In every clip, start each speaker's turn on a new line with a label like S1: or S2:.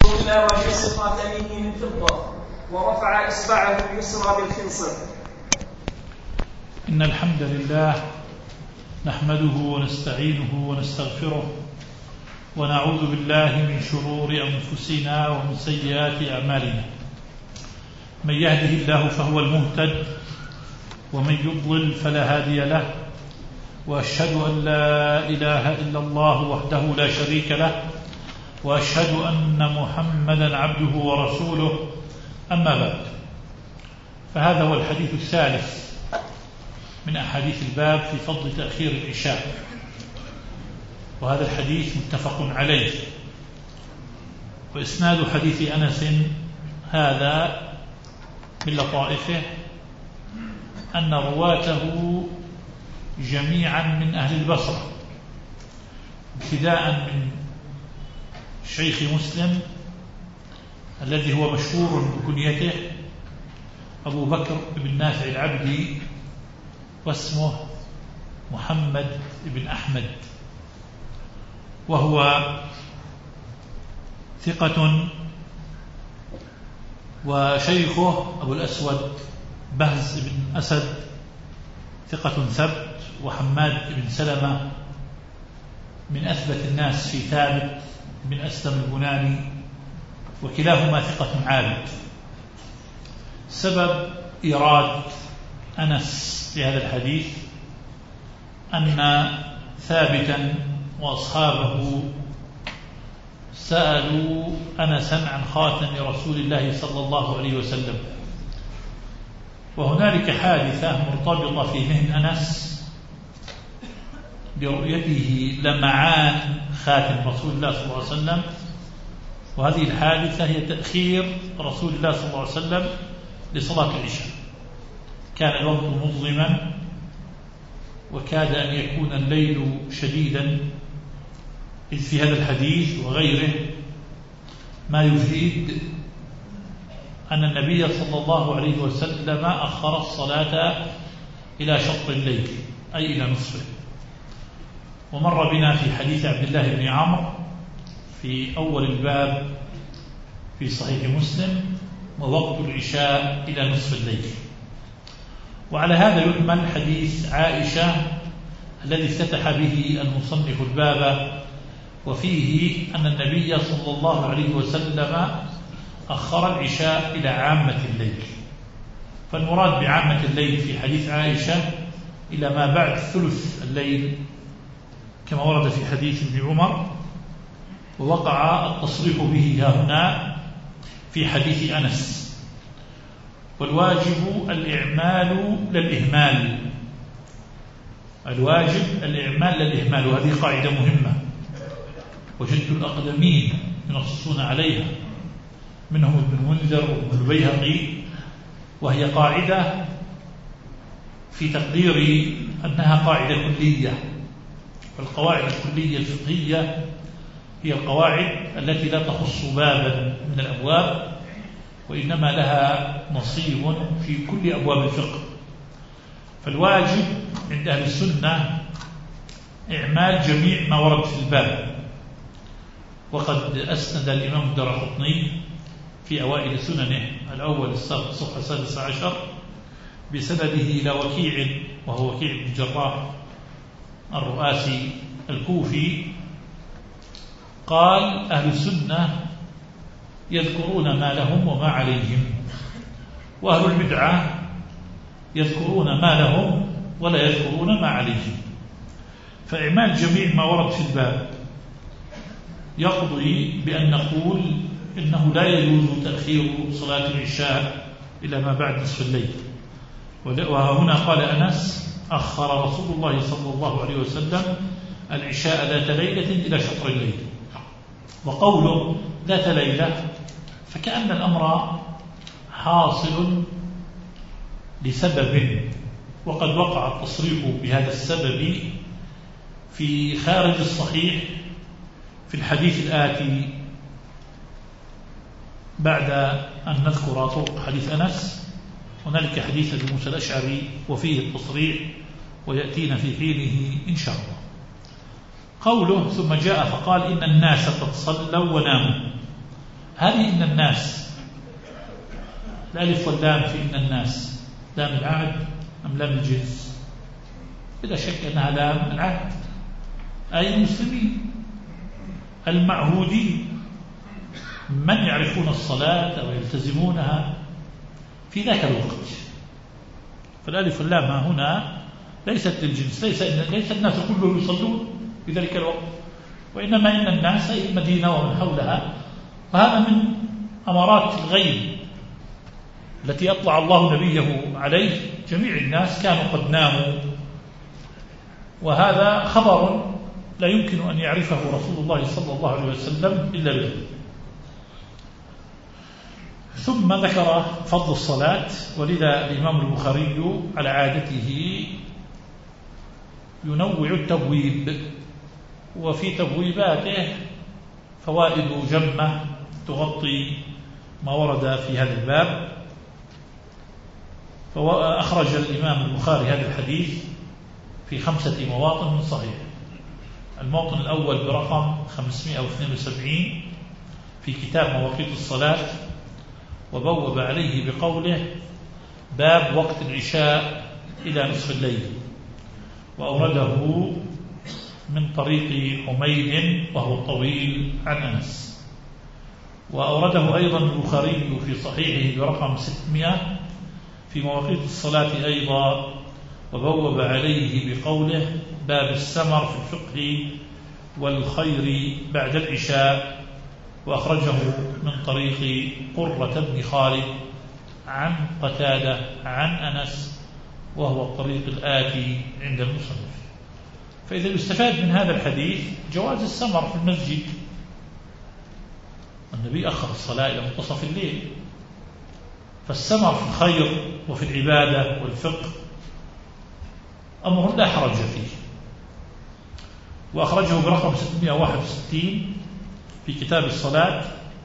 S1: إلى وجه صفات يمينه من فضة ورفع إصبعه اليسرى بالخنصر.
S2: إن الحمد لله نحمده ونستعينه ونستغفره ونعوذ بالله من شرور أنفسنا ومن سيئات أعمالنا. من يهده الله فهو المهتد ومن يضلل فلا هادي له، وأشهد أن لا إله إلا الله وحده لا شريك له، وأشهد أن محمدا عبده ورسوله. أما بعد، فهذا هو الحديث الثالث من أحاديث الباب في فضل تأخير العشاء، وهذا الحديث متفق عليه. وإسناد حديث أنس هذا من لطائفه أن رواته جميعا من أهل البصرة، ابتداء من شيخ مسلم الذي هو مشهور بكنيته أبو بكر بن نافع العبدي، واسمه محمد بن أحمد، وهو ثقة. وشيخه أبو الأسود بهز بن أسد ثقة ثبت، وحماد بن سلمة من أثبت الناس في ثابت بن أسلم البناني، وكلاهما ثقة عابد. سبب إيراد أنس في هذا الحديث أن ثابتا وأصحابه سألوا أنسا عن خاتم رسول الله صلى الله عليه وسلم، وهنالك حادثة مرتبطة في ذهن أنس برؤيته لمعان خاتم رسول الله صلى الله عليه وسلم، وهذه الحادثة هي تأخير رسول الله صلى الله عليه وسلم لصلاة العشاء. كان الوقت مظلما وكاد أن يكون الليل شديدا، إذ في هذا الحديث وغيره ما يفيد أن النبي صلى الله عليه وسلم أخر الصلاة إلى شطر الليل، أي إلى نصفه. ومر بنا في حديث عبد الله بن عمرو في أول الباب في صحيح مسلم ووقت العشاء إلى نصف الليل. وعلى هذا يحمل حديث عائشة الذي افتتح به المصنف الباب، وفيه أن النبي صلى الله عليه وسلم أخر العشاء إلى عامة الليل. فالمراد بعامة الليل في حديث عائشة إلى ما بعد ثلث الليل، كما ورد في حديث ابن عمر، ووقع التصريح به هنا في حديث أنس. والواجب الإعمال للإهمال، الواجب الإعمال للإهمال، وهذه قاعدة مهمة وجدت الأقدمين ينصصون عليها، منهم ابن منذر وابن البيهقي، وهي قاعدة في تقديري أنها قاعدة كلية. والقواعد الكلية الفقهية هي القواعد التي لا تخص بابا من الأبواب، وإنما لها نصيب في كل أبواب الفقه. فالواجب عند أهل السنة إعمال جميع ما ورد في الباب. وقد أسند الإمام الدارقطني في أوائل سننه الأول الصفحة 16 بسنده إلى وكيع، وهو وكيع بن الجراح الرؤاسي الكوفي، قال: أهل السنة يذكرون ما لهم وما عليهم، وأهل البدعة يذكرون ما لهم ولا يذكرون ما عليهم. فإعمال جميع ما ورد في الباب يقضي بأن نقول إنه لا يجوز تأخير صلاة العشاء إلى ما بعد نصف الليل. وهنا قال أنس: أخر رسول الله صلى الله عليه وسلم العشاء ذات ليلة إلى شطر الليل. وقوله ذات ليلة فكأن الأمر حاصل لسبب، وقد وقع التصريح بهذا السبب في خارج الصحيح في الحديث الآتي بعد أن نذكر طرق حديث أنس. هنالك حديث أبي موسى الأشعري وفيه التصريح ويأتينا في حينه إن شاء الله. قوله ثم جاء فقال إن الناس قد صلوا وناموا، هذه إن الناس، الألف واللام في إن الناس لام العهد أم لام الجنس؟ بلا شك أنها لام العهد، أي المسلمين المعهودين من يعرفون الصلاة ويلتزمونها في ذاك الوقت. فالألف واللام هنا ليست للجنس، ليس الناس كلهم يصلون في ذلك الوقت، وإنما إن الناس أي المدينة ومن حولها. وهذا من أمارات الغيب التي أطلع الله نبيه عليه. جميع الناس كانوا قد ناموا، وهذا خبر لا يمكن أن يعرفه رسول الله صلى الله عليه وسلم إلا به. ثم ذكر فضل الصلاة، ولذا الإمام البخاري على عادته ينوع التبويب، وفي تبويباته فوائد جمة تغطي ما ورد في هذا الباب. فأخرج الإمام البخاري هذا الحديث في 5 مواطن من صحيح. الموطن الأول برقم 572 في كتاب مواقيت الصلاة، وبوب عليه بقوله: باب وقت العشاء إلى نصف الليل، وأورده من طريق حميد وهو الطويل عن أنس. وأورده أيضا البخاري في صحيحه برقم 600 في مواقيت الصلاة أيضا، وبوب عليه بقوله: باب السمر في الفقه والخير بعد العشاء، وأخرجه من طريق قرة بن خالد عن قتادة عن أنس، وهو الطريق الآتي عند المصنف. فإذا يستفاد من هذا الحديث جواز السمر في المسجد. النبي أخر الصلاة إلى منتصف الليل، فالسمر في الخير وفي العبادة والفقه أمر لا حرج فيه. وأخرجه برقم 661 في كتاب الصلاة،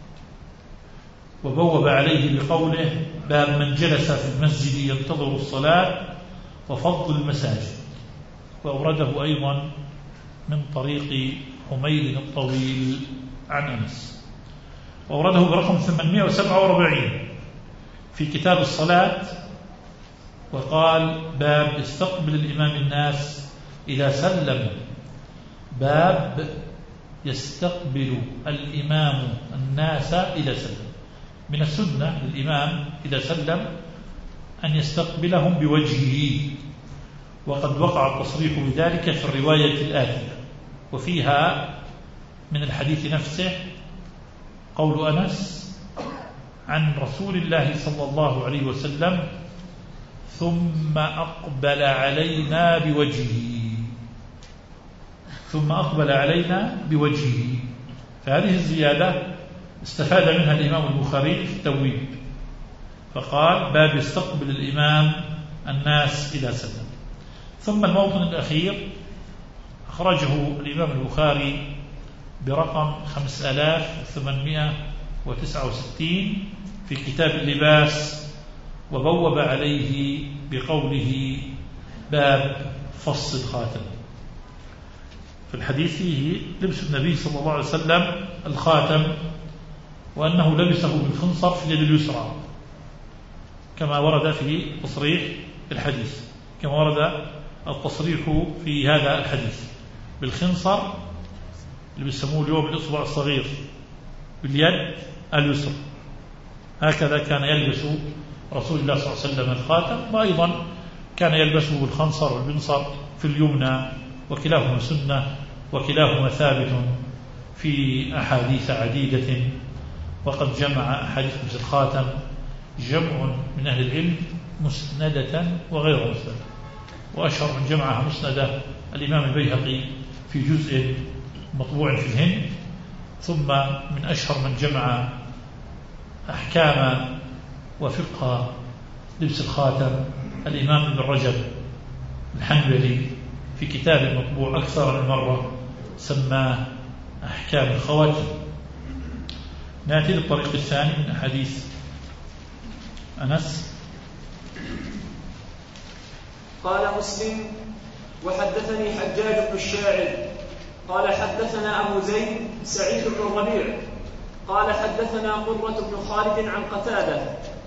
S2: وبوب عليه بقوله: باب من جلس في المسجد ينتظر الصلاة وفضل المساجد، وأورده أيضا من طريق حميد الطويل عن أنس، وأورده برقم 847 في كتاب الصلاة، وقال: باب يستقبل الإمام الناس إذا سلم. باب يستقبل الإمام الناس إذا سلم. من السنة للإمام إذا سلم أن يستقبلهم بوجهه، وقد وقع التصريح بذلك في الرواية الآتية، وفيها من الحديث نفسه قول أنس عن رسول الله صلى الله عليه وسلم: ثم أقبل علينا بوجهه، ثم أقبل علينا بوجهه. فهذه الزيادة استفاد منها الإمام البخاري في التبويب، فقال: باب يستقبل الإمام الناس إذا سلم. ثم الموطن الأخير أخرجه الإمام البخاري برقم 5869 في كتاب اللباس، وبوب عليه بقوله: باب فص الخاتم. في الحديث فيه لبس النبي صلى الله عليه وسلم الخاتم، وأنه لبسه بالخنصر في اليد اليسرى، كما ورد في تصريح الحديث، كما ورد التصريح في هذا الحديث بالخنصر اللي بيسموه اليوم الإصبع الصغير باليد اليسرى. هكذا كان يلبس رسول الله صلى الله عليه وسلم الخاتم، وأيضا كان يلبسه بالخنصر والبنصر في اليمنى، وكلاهما سنة، وكلاهما ثابت في أحاديث عديدة. وقد جمع أحاديث لبس الخاتم جمع من أهل العلم مسندة وغير مسندة، وأشهر من جمعها مسندة الإمام البيهقي في جزء مطبوع في الهند، ثم من أشهر من جمع أحكام وفقه لبس الخاتم الإمام ابن رجب الحنبلي في كتاب مطبوع أكثر من مرة سماه أحكام الخواتم. نأتي للطريق الثاني من أحاديث أنس.
S1: قال مسلم: وحدثني حجاج بن الشاعر قال حدثنا أبو زيد سعيد بن الربيع قال حدثنا قرة بن خالد عن قتادة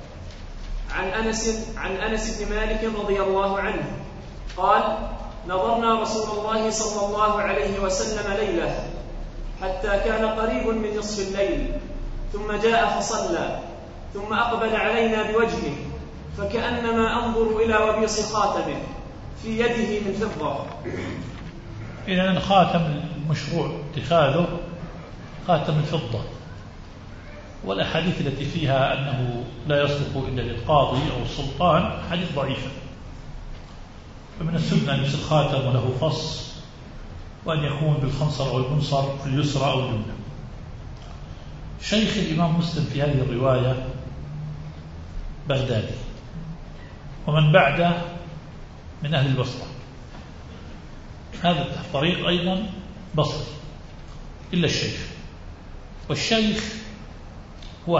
S1: عن أنس بن مالك رضي الله عنه قال نظرنا رسول الله صلى الله عليه وسلم ليلة حتى كان قريب من نصف الليل ثم جاء فصلى ثم أقبل علينا بوجهه فكأنما أنظر إلى وبيص خاتمه في يده من فضة.
S2: إذن الخاتم المشروع اتخاذه خاتم الفضة، والأحاديث التي فيها أنه لا يصلح إلا للقاضي أو السلطان حديث ضعيفة، فمن السنة أن يلبس الخاتم وله فص، وأن يكون بالخنصر أو المنصر في اليسرى أو اليمنى. شيخ الإمام مسلم في هذه الرواية بغدادي، ومن بعده من أهل البصرة، هذا الطريق أيضا بصري إلا الشيخ، والشيخ هو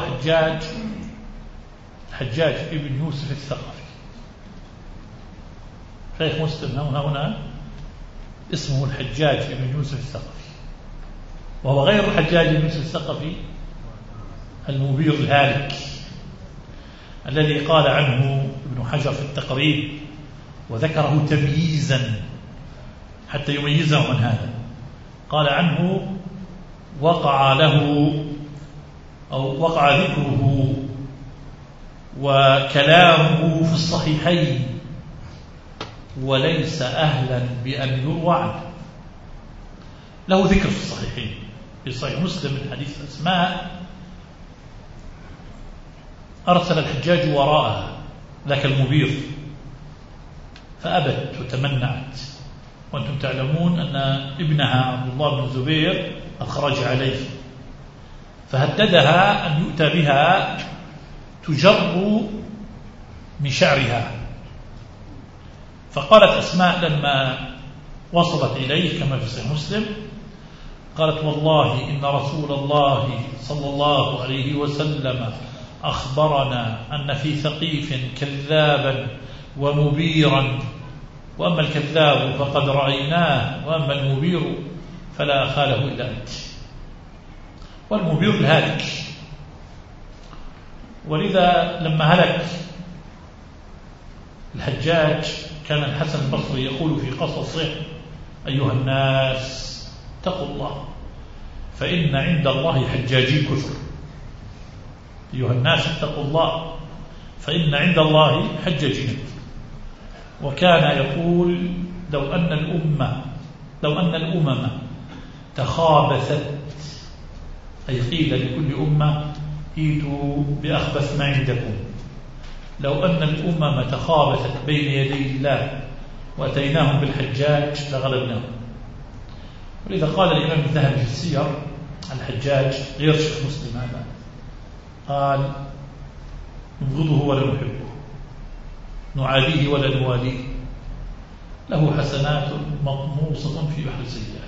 S2: حجاج ابن يوسف الثقفي. شيخ مسلم هنا اسمه الحجاج ابن يوسف الثقفي، وهو غير الحجاج ابن يوسف الثقفي المبير الهالك الذي قال عنه ابن حجر في التقريب وذكره تمييزا حتى يميزه عن هذا. قال عنه وقع ذكره وكلامه في الصحيحين وليس أهلا بأن يروى عنه. له ذكر في الصحيحين، في صحيح مسلم من حديث أسماء أرسل الحجاج وراءها ذاك المبير فأبت وتمنعت، وأنتم تعلمون أن ابنها عبد الله بن الزبير قد خرج عليه، فهددها أن يؤتى بها تجر من شعرها. فقالت أسماء لما وصلت إليه كما في صحيح مسلم، قالت والله إن رسول الله صلى الله عليه وسلم أخبرنا أن في ثقيف كذابا ومبيرا، وأما الكذاب فقد رأيناه وأما المبير فلا خاله إلا أنت. والمبير الهالك، ولذا لما هلك الحجاج كان الحسن البصري يقول في قصصه أيها الناس اتقوا الله فإن عند الله حجاجي كثر. أيها الناس اتقوا الله فإن عند الله حجاجي كثر. وكان يقول لو أن الأمم تخابثت، أي قيل لكل أمة ائتوا بأخبث ما عندكم، لو أن الأمم تخابثت بين يدي الله وأتيناهم بالحجاج لغلبناهم. ولذا قال الإمام الذهبي في السير الحجاج غير شيخ مسلم هذا، قال نبغضه ولا نحبه، نعاديه ولا نواليه، له حسنات مطموسة في بحر سيئاته.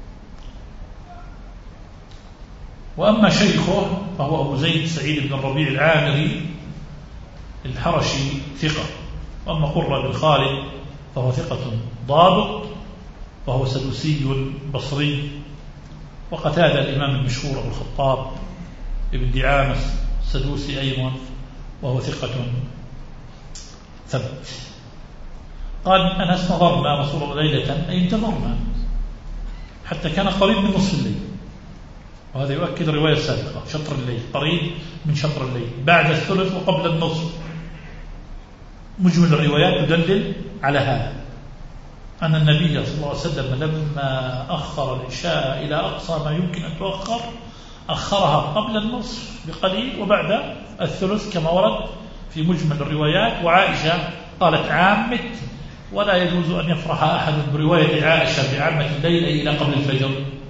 S2: وأما شيخه فهو أبو زيد سعيد بن الربيع العامري الحرشي ثقة، وأما قرة بن خالد فهو ثقة ضابط وهو سدوسي بصري. وقتادة الإمام المشهور أبو الخطاب ابن دعامة السدوسي أيضا وهو ثقة ثبت. قال أنس نظرنا رسول الله ليلة، أي انتظرنا حتى كان قريب من نصف الليل، وهذا يؤكد الرواية السابقة شطر الليل، قريب من شطر الليل بعد الثلث وقبل النصف. مجمل الروايات تدلل على هذا، أن النبي صلى الله عليه وسلم لما أخر العشاء إلى أقصى ما يمكن أن تؤخر أخرها قبل النصف بقليل وبعد الثلث كما ورد في مجمل الروايات. وعائشة قالت عامة، ولا يجوز أن يفرح أحد برواية عائشة بعامة الليل أي إلى قبل الفجر،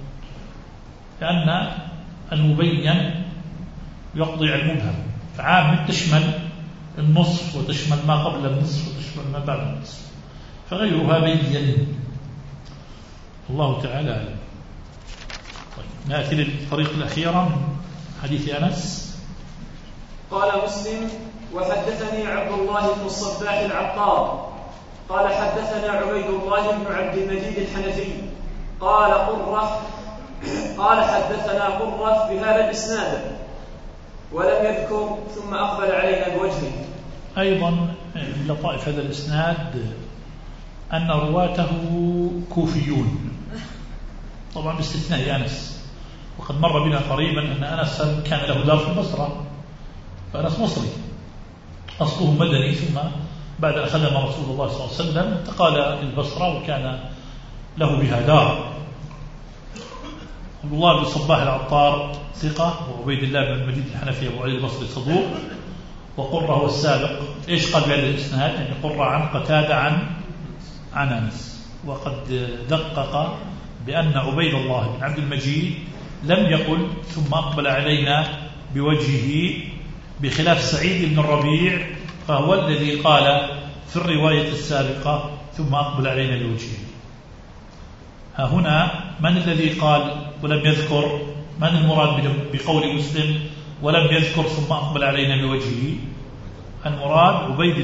S2: لأن المبين يقضي على المبهم، فعامة تشمل النصف وتشمل ما قبل النصف وتشمل ما بعد النصف، فغيرها بين. الله تعالى أعلم. طيب نأتي للطريق الأخيرة من حديث أنس.
S1: قال مسلم وحدثني عبد الله بن الصباح العطار قال حدثنا عبيد الله بن عبد المجيد الحنفي قال قرة قال حدثنا قرة بهذا الإسناد ولم يذكر ثم أقبل علينا بوجهه.
S2: أيضا من لطائف هذا الإسناد أن رواته كوفيون، طبعا باستثناء أنس، وقد مر بنا قريبا أن أنس كان له دار في البصرة، فأنس مصري أصله مدني، ثم بعد أن خدم رسول الله صلى الله عليه وسلم انتقل للبصرة وكان له بها دار. عبد الله بن صباح العطار ثقة، وعبيد الله بن المجيد الحنفي أبو علي البصري صدوق، وقرة هو السابق. إيش قال بهذا الإسناد؟ يعني قرة عن قتادة عن أنس، وقد دقق بأن عبيد الله بن عبد المجيد لم يقل ثم أقبل علينا بوجهه، بخلاف سعيد بن الربيع فهو الذي قال في الرواية السابقة ثم أقبل علينا بوجهه. ها هنا من الذي قال ولم يذكر؟ من المراد بقول مسلم ولم يذكر ثم أقبل علينا بوجهه؟ المراد عبيد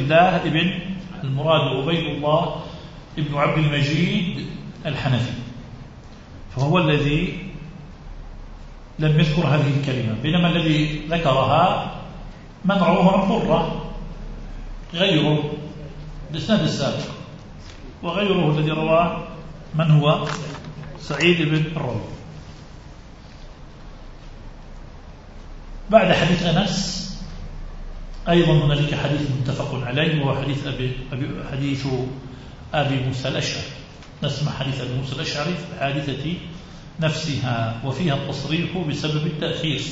S2: الله ابن عبد المجيد الحنفي، فهو الذي لم يذكر هذه الكلمة، بينما الذي ذكرها من رواه عن قرة غيره الإسناد السابق، وغيره الذي رواه من هو سعيد بن الربيع. بعد حديث أنس أيضا هنالك حديث متفق عليه، وهو حديث أبي موسى الأشعري. نسمع حديث أبي موسى الأشعري في الحادثة نفسها، وفيها التصريح بسبب التأخير.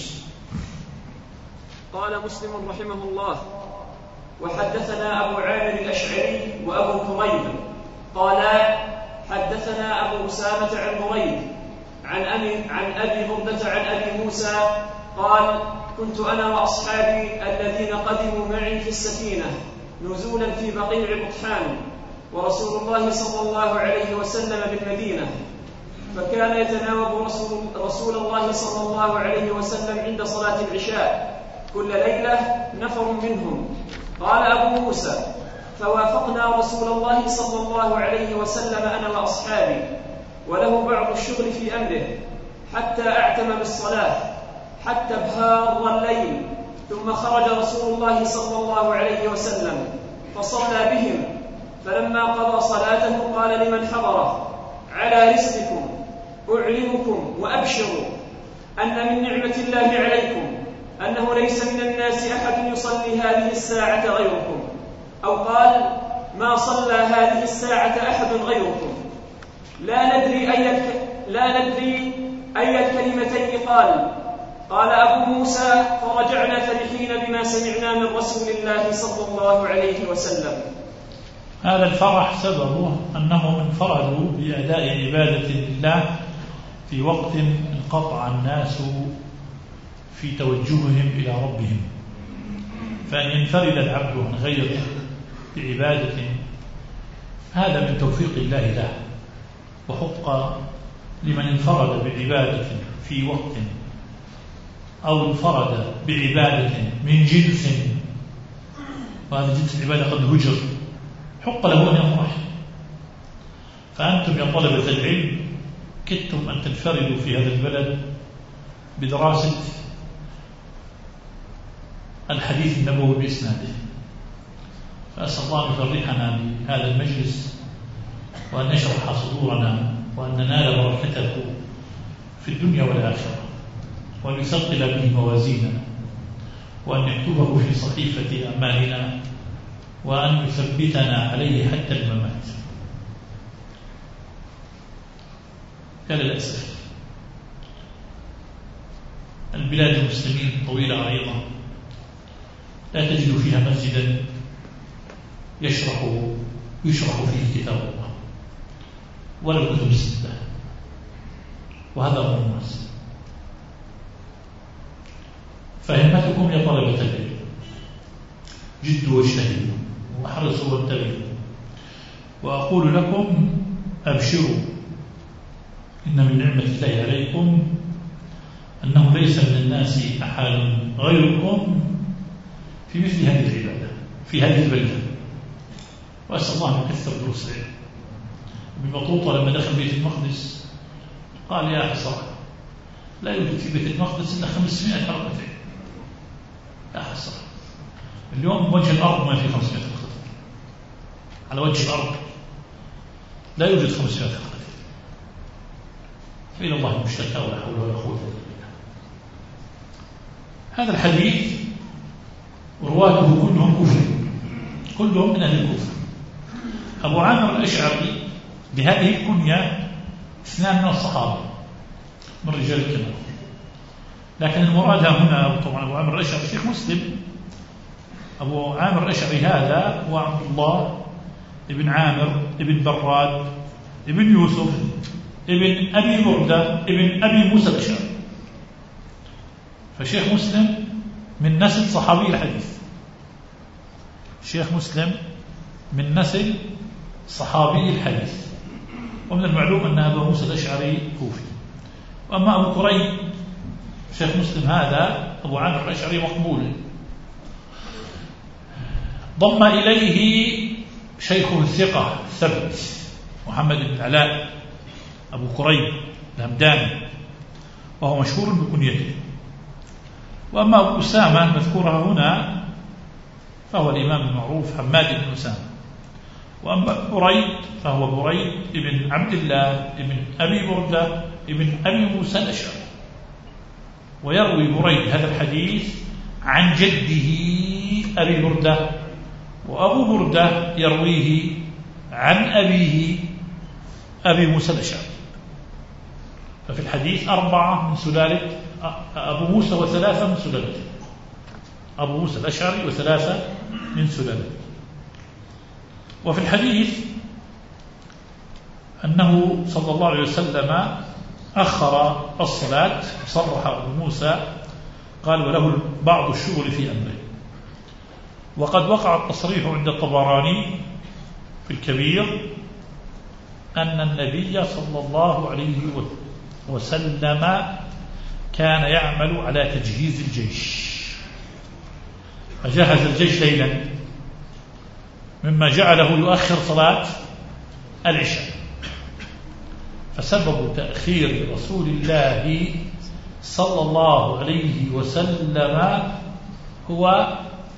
S1: قال مسلم رحمه الله: وحدثنا أبو عامر الأشعري وأبو كريب قال حدثنا أبو أسامة عن بريد عن أبي بردة عن أبي موسى قال: كنت أنا وأصحابي الذين قدموا معي في السفينة نزولا في بقيع بطحان، ورسول الله صلى الله عليه وسلم بالمدينة، فكان يتناوب رسول الله صلى الله عليه وسلم عند صلاة العشاء كل ليلة نفر منهم. قال أبو موسى: فوافقنا رسول الله صلى الله عليه وسلم أنا وأصحابي، وله بعض الشغل في أمره، حتى أعتم بالصلاة حتى ابهار الليل، ثم خرج رسول الله صلى الله عليه وسلم فصلى بهم، فلما قضى صلاته قال لمن حضره: على رسلكم، أعلمكم وأبشروا أن من نعمة الله عليكم أنه ليس من الناس أحد يصلي هذه الساعة غيركم، أو قال: ما صلى هذه الساعة أحد غيركم. لا ندري أي الكلمتين قال أبو موسى: فرجعنا فرحين بما سمعنا من رسول الله صلى الله عليه وسلم.
S2: هذا الفرح سببه أنهم انفردوا بأداء عبادة لله في وقت انقطع الناس في توجههم إلى ربهم، فأن ينفرد العبد عن غيره بعبادة هذا من توفيق الله له، وحق لمن انفرد بعبادة في وقت أو انفرد بعبادة من جنس، وهذا جنس العبادة قد هجر، حق له أن يفرح. فأنتم يا طلبة العلم كدتم أن تنفردوا في هذا البلد بدراسة الحديث النبوي بإسناده، فأسأل الله أن يفرحنا بهذا المجلس، وأن يشرح صدورنا، وأن ننال بركته في الدنيا والآخرة، وأن يثقل به موازيننا، وأن يكتبه في صحيفة أعمالنا، وأن يثبتنا عليه حتى الممات. كان للأسف البلاد المسلمين طويلة عريضة لا تجد فيها مسجدا يشرح فيه كتاب الله ولا الكتب الستة، وهذا أمر مناسب. فهمتكم يا طلبة العلم، جدوا واجتهدوا واحرصوا وانتبهوا، وأقول لكم: أبشروا، إن من نعمة الله عليكم أنه ليس من الناس أحد غيركم في مثل هذه العبادة في هذه البلدة. وأسأل الله أن يكثر دروس العلم. ابن بطوطة لما دخل بيت المقدس قال: يا حسرة لا يوجد في بيت المقدس إلا 500 ركعتين. لا حصر. اليوم وجه الأرض ما في 500 ركعتين، على وجه الأرض لا يوجد 500 ركعتين. فإلى الله المشتكى ولا حول ولا قوة إلا بالله. هذا الحديث رواته كلهم كوفيين، كلهم من أهل الكوفة. أبو عامر الأشعري بهذه الكنية 2 من الصحابة من رجال الكبار، لكن المراد هنا طبعا أبو عامر الأشعري شيخ مسلم. أبو عامر الأشعري هذا هو عبد الله ابن عامر ابن براد ابن يوسف ابن أبي بردة ابن أبي موسى الأشعري. فشيخ مسلم من نسل صحابي الحديث، شيخ مسلم من نسل صحابي الحديث. ومن المعلوم أن أبا موسى الأشعري كوفي. وأما أبو كريم شيخ مسلم هذا أبو عامر الأشعري مقبول. ضم إليه شيخه الثقة الثبت محمد بن العلاء أبو كريم الهمداني، وهو مشهور بكنيته. وأما أبو أسامة المذكورة هنا فهو الإمام المعروف حماد بن أسامة. وأما بريد فهو بريد ابن عبد الله ابن أبي بردة ابن أبي موسى الأشعري. ويروي بريد هذا الحديث عن جده أبي بردة، وأبو بردة يرويه عن أبيه أبي موسى الأشعري. ففي الحديث 4 من سلالة أبو موسى و3 من سلالته، أبو موسى الأشعري و3 من سلالته. وفي الحديث أنه صلى الله عليه وسلم أخر الصلاة، صرح أبو موسى قال وله بعض الشغل في أمره. وقد وقع التصريح عند الطبراني في الكبير أن النبي صلى الله عليه وسلم كان يعمل على تجهيز الجيش، فجهز الجيش ليلا، مما جعله يؤخر صلاة العشاء. فسبب تأخير رسول الله صلى الله عليه وسلم هو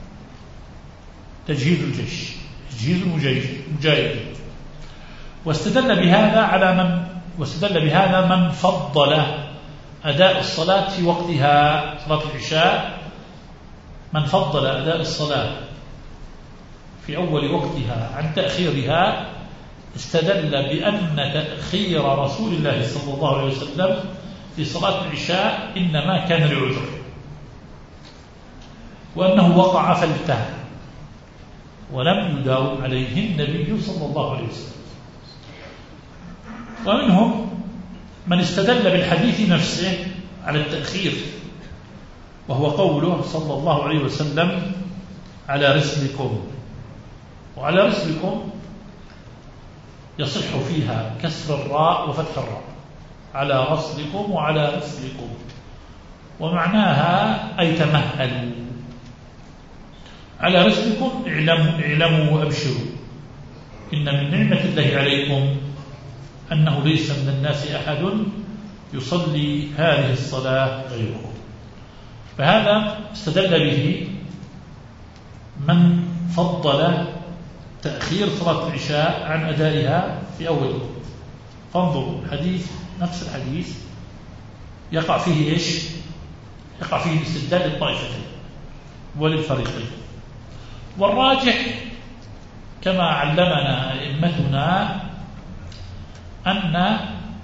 S2: تجهيز الجيش، تجهيز المجاهدين. واستدل بهذا من فضل أداء الصلاة في وقتها، صلاة العشاء، من فضل أداء الصلاة في أول وقتها عن تأخيرها استدل بأن تأخير رسول الله صلى الله عليه وسلم في صلاة العشاء إنما كان لعذر، وأنه وقع فلته ولم يداوم عليه النبي صلى الله عليه وسلم. ومنهم من استدل بالحديث نفسه على التأخير، وهو قوله صلى الله عليه وسلم على رسلكم. وعلى رسلكم يصح فيها كسر الراء وفتح الراء، على رسلكم وعلى رسلكم، ومعناها أي تمهلوا. على رسلكم اعلموا وأبشروا إن من نعمة الله عليكم أنه ليس من الناس أحد يصلي هذه الصلاة غيركم. فهذا استدل به من فضل تأخير صلاة العشاء عن أدائها في أول وقت. فانظروا الحديث، نفس الحديث يقع فيه إيش؟ يقع فيه الاستدلال للطائفتين وللفريقين. والراجح كما علمنا أئمتنا أن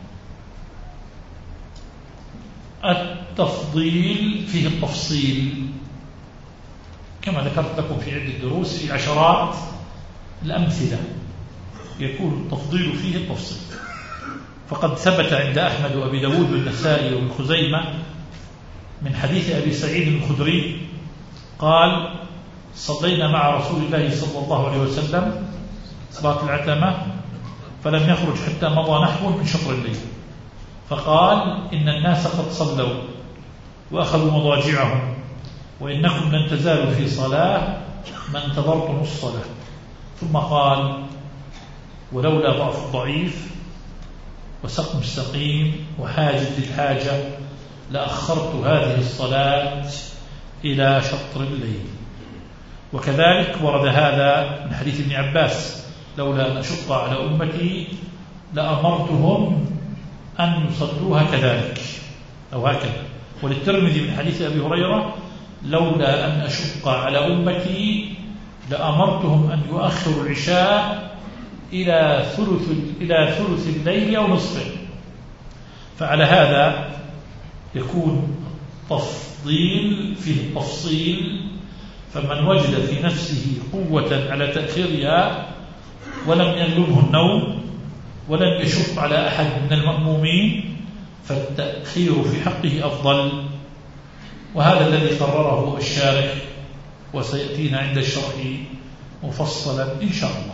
S2: التفضيل فيه التفصيل، كما ذكرت لكم في عدة دروس في عشرات الأمثلة يكون التفضيل فيه التفصيل. فقد ثبت عند أحمد وأبي داود والنسائي وابن خزيمة من حديث أبي سعيد الخدري قال صلينا مع رسول الله صلى الله عليه وسلم صلاة العتمة فلم يخرج حتى مضى نحو من شطر الليل، فقال إن الناس قد صلوا وأخذوا مضاجعهم وإنكم لن تزالوا في صلاة ما انتظرتم الصلاة. ثم قال ولولا ضعف الضعيف وسقم السقيم وحاجة للحاجة لأخرت هذه الصلاة إلى شطر الليل. وكذلك ورد هذا من حديث ابن عباس: لولا أن أشق على أمتي لأمرتهم أن يصلوها كذلك أو هكذا. وللترمذي من حديث أبي هريرة: لولا أن أشق على أمتي لأمرتهم أن يؤخروا العشاء إلى ثلث الليل أو نصفه. فعلى هذا يكون التفضيل فيه التفصيل، فمن وجد في نفسه قوة على تأخيرها ولم يغلبه النوم ولم يشق على أحد من المأمومين فالتأخير في حقه أفضل. وهذا الذي قرره الشارح، وسيأتينا عند الشرح مفصلا إن شاء الله.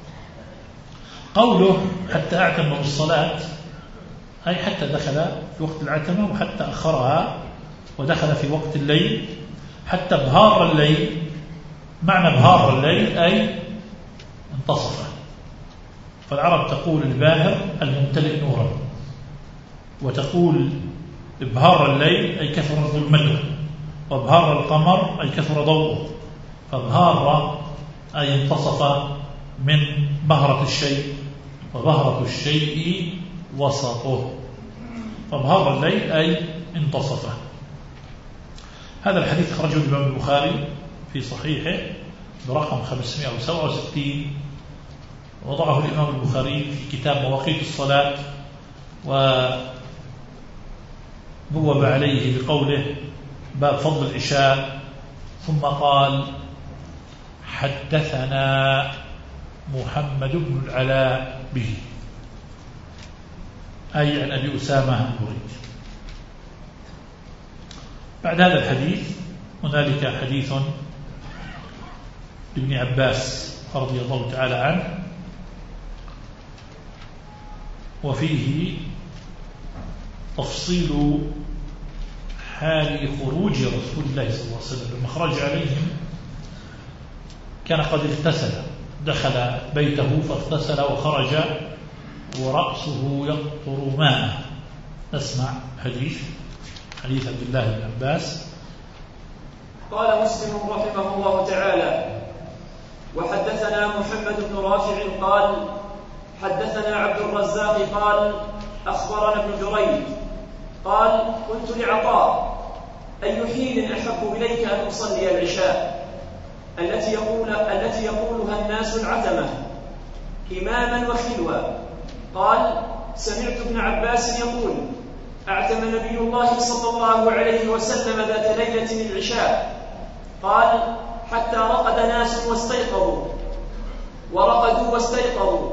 S2: قوله حتى أعتم بالصلاة، أي حتى دخل في وقت العتمة وحتى أخرها ودخل في وقت الليل، حتى بهار الليل. معنى بهار الليل أي انتصف. فالعرب تقول الباهر الممتلئ نورا، وتقول بهار الليل أي كثر ظلمته، وبهار القمر أي كثر ضوءه. فبهار أي انتصف من بهرة الشيء، وبهرة الشيء وسطه. فبهار الليل أي انتصف. هذا الحديث خرجه الإمام البخاري في صحيحه برقم 567، وضعه الإمام البخاري في كتاب مواقيت الصلاة، وبوب عليه بقوله: باب فضل العشاء. ثم قال: حدثنا محمد بن العلاء به، أي عن أبي أسامة البريد. بعد هذا الحديث هنالك حديث لابن عباس رضي الله تعالى عنه، وفيه تفصيل حال خروج رسول الله صلى الله عليه وسلم. لما خرج عليهم كان قد اغتسل، دخل بيته فاغتسل وخرج ورأسه يقطر ماء. نسمع حديث عبد الله بن عباس.
S1: قال مسلم رحمه الله تعالى: وحدثنا محمد بن رافع قال حدثنا عبد الرزاق قال أخبرنا ابن جريج قال: قلت لعطاء: أي حين أحب إليك أن أصلي العشاء التي يقولها الناس العتمة إماما وخلوا؟ قال: سمعت ابن عباس يقول: أعتم نبي الله صلى الله عليه وسلم ذات ليلة العشاء. قال: حتى رقد ناس ورقدوا واستيقظوا،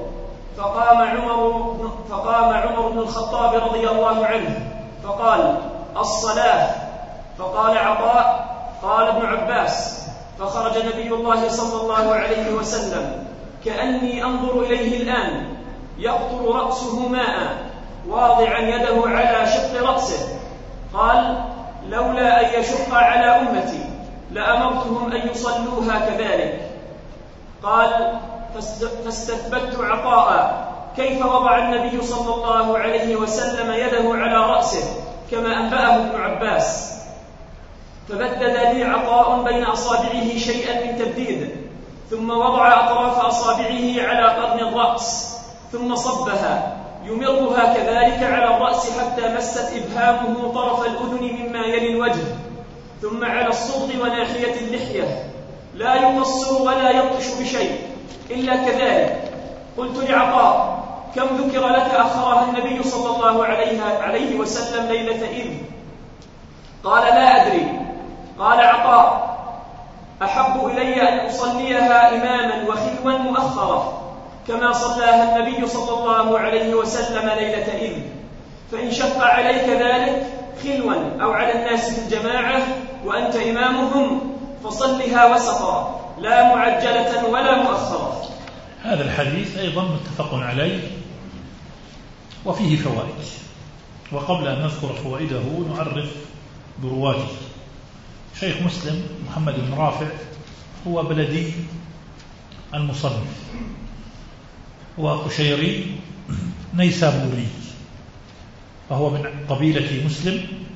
S1: فقام عمر بن الخطاب رضي الله عنه فقال: الصلاة. فقال عطاء: قال ابن عباس: فخرج نبي الله صلى الله عليه وسلم كأني أنظر إليه الآن يقطر رأسه ماء واضعا يده على شق رأسه. قال: لولا أن يشق على أمتي لأمرتهم أن يصلوها كذلك. قال: فاستثبت عطاء كيف وضع النبي صلى الله عليه وسلم يده على رأسه كما أنبأه ابن عباس، فبدد لي عطاء بين أصابعه شيئا من تبديد، ثم وضع أطراف أصابعه على قرن الرأس ثم صبها يمرها كذلك على الرأس حتى مست إبهامه طرف الأذن مما يلي الوجه، ثم على الصدغ وناحية اللحية، لا يقصر ولا يبطش بشيء إلا كذلك. قلت لعطاء: كم ذكر لك أخرها النبي صلى الله عليه وسلم ليلة إذ؟ قال: لا أدري. قال عطاء: أحب إلي أن أصليها إماما وخلوا مؤخرة كما صلاها النبي صلى الله عليه وسلم ليلة إذ، فإن شق عليك ذلك خلوا أو على الناس في الجماعة وأنت إمامهم فصلها وسطا لا معجلة ولا مؤخرة.
S2: هذا الحديث أيضا متفق عليه وفيه فوائد، وقبل أن نذكر فوائده نعرف برواته. شيخ مسلم محمد بن رافع هو بلدي المصنف، هو قشيري نيسابوري، فهو من قبيلة مسلم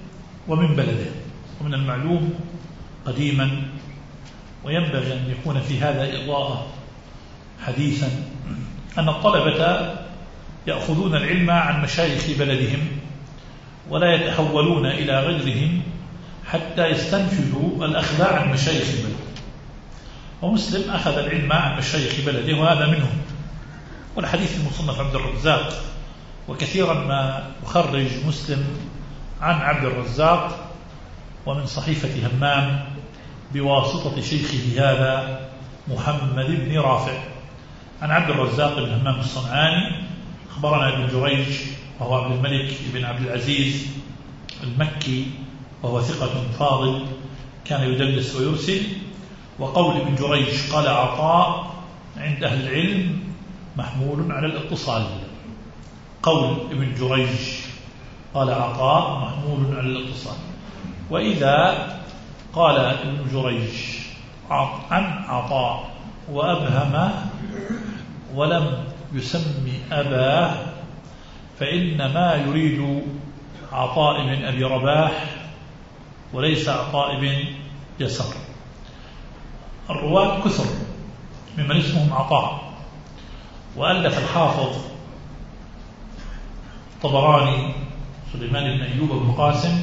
S2: ومن بلده. ومن المعلوم قديما، وينبغي أن يكون في هذا إضاءة حديثا، أن الطلبة يأخذون العلم عن مشايخ بلدهم ولا يتحولون إلى غيرهم حتى يستنفذوا الأخذ عن مشايخ البلد. ومسلم أخذ العلم عن مشايخ بلده وهذا منهم. والحديث المصنف عبد الرزاق، وكثيرا ما يخرج مسلم عن عبد الرزاق ومن صحيفة همام بواسطة شيخه هذا محمد بن رافع عن عبد الرزاق بن همام الصنعاني. أخبرنا ابن جريج وهو عبد الملك بن عبد العزيز المكي وهو ثقة فاضل كان يدلس ويرسل. وقول ابن جريج قال عطاء عند أهل العلم محمول على الاتصال. قول ابن جريج قال عطاء محمول على الاتصال. وإذا قال ابن جريج عن عطاء وأبهم ولم يسمي أباه فإنما يريد عطاء بن أبي رباح وليس عطاء بن يسار. الرواة كثر ممن اسمهم عطاء. وألف الحافظ طبراني سليمان بن أيوب بن قاسم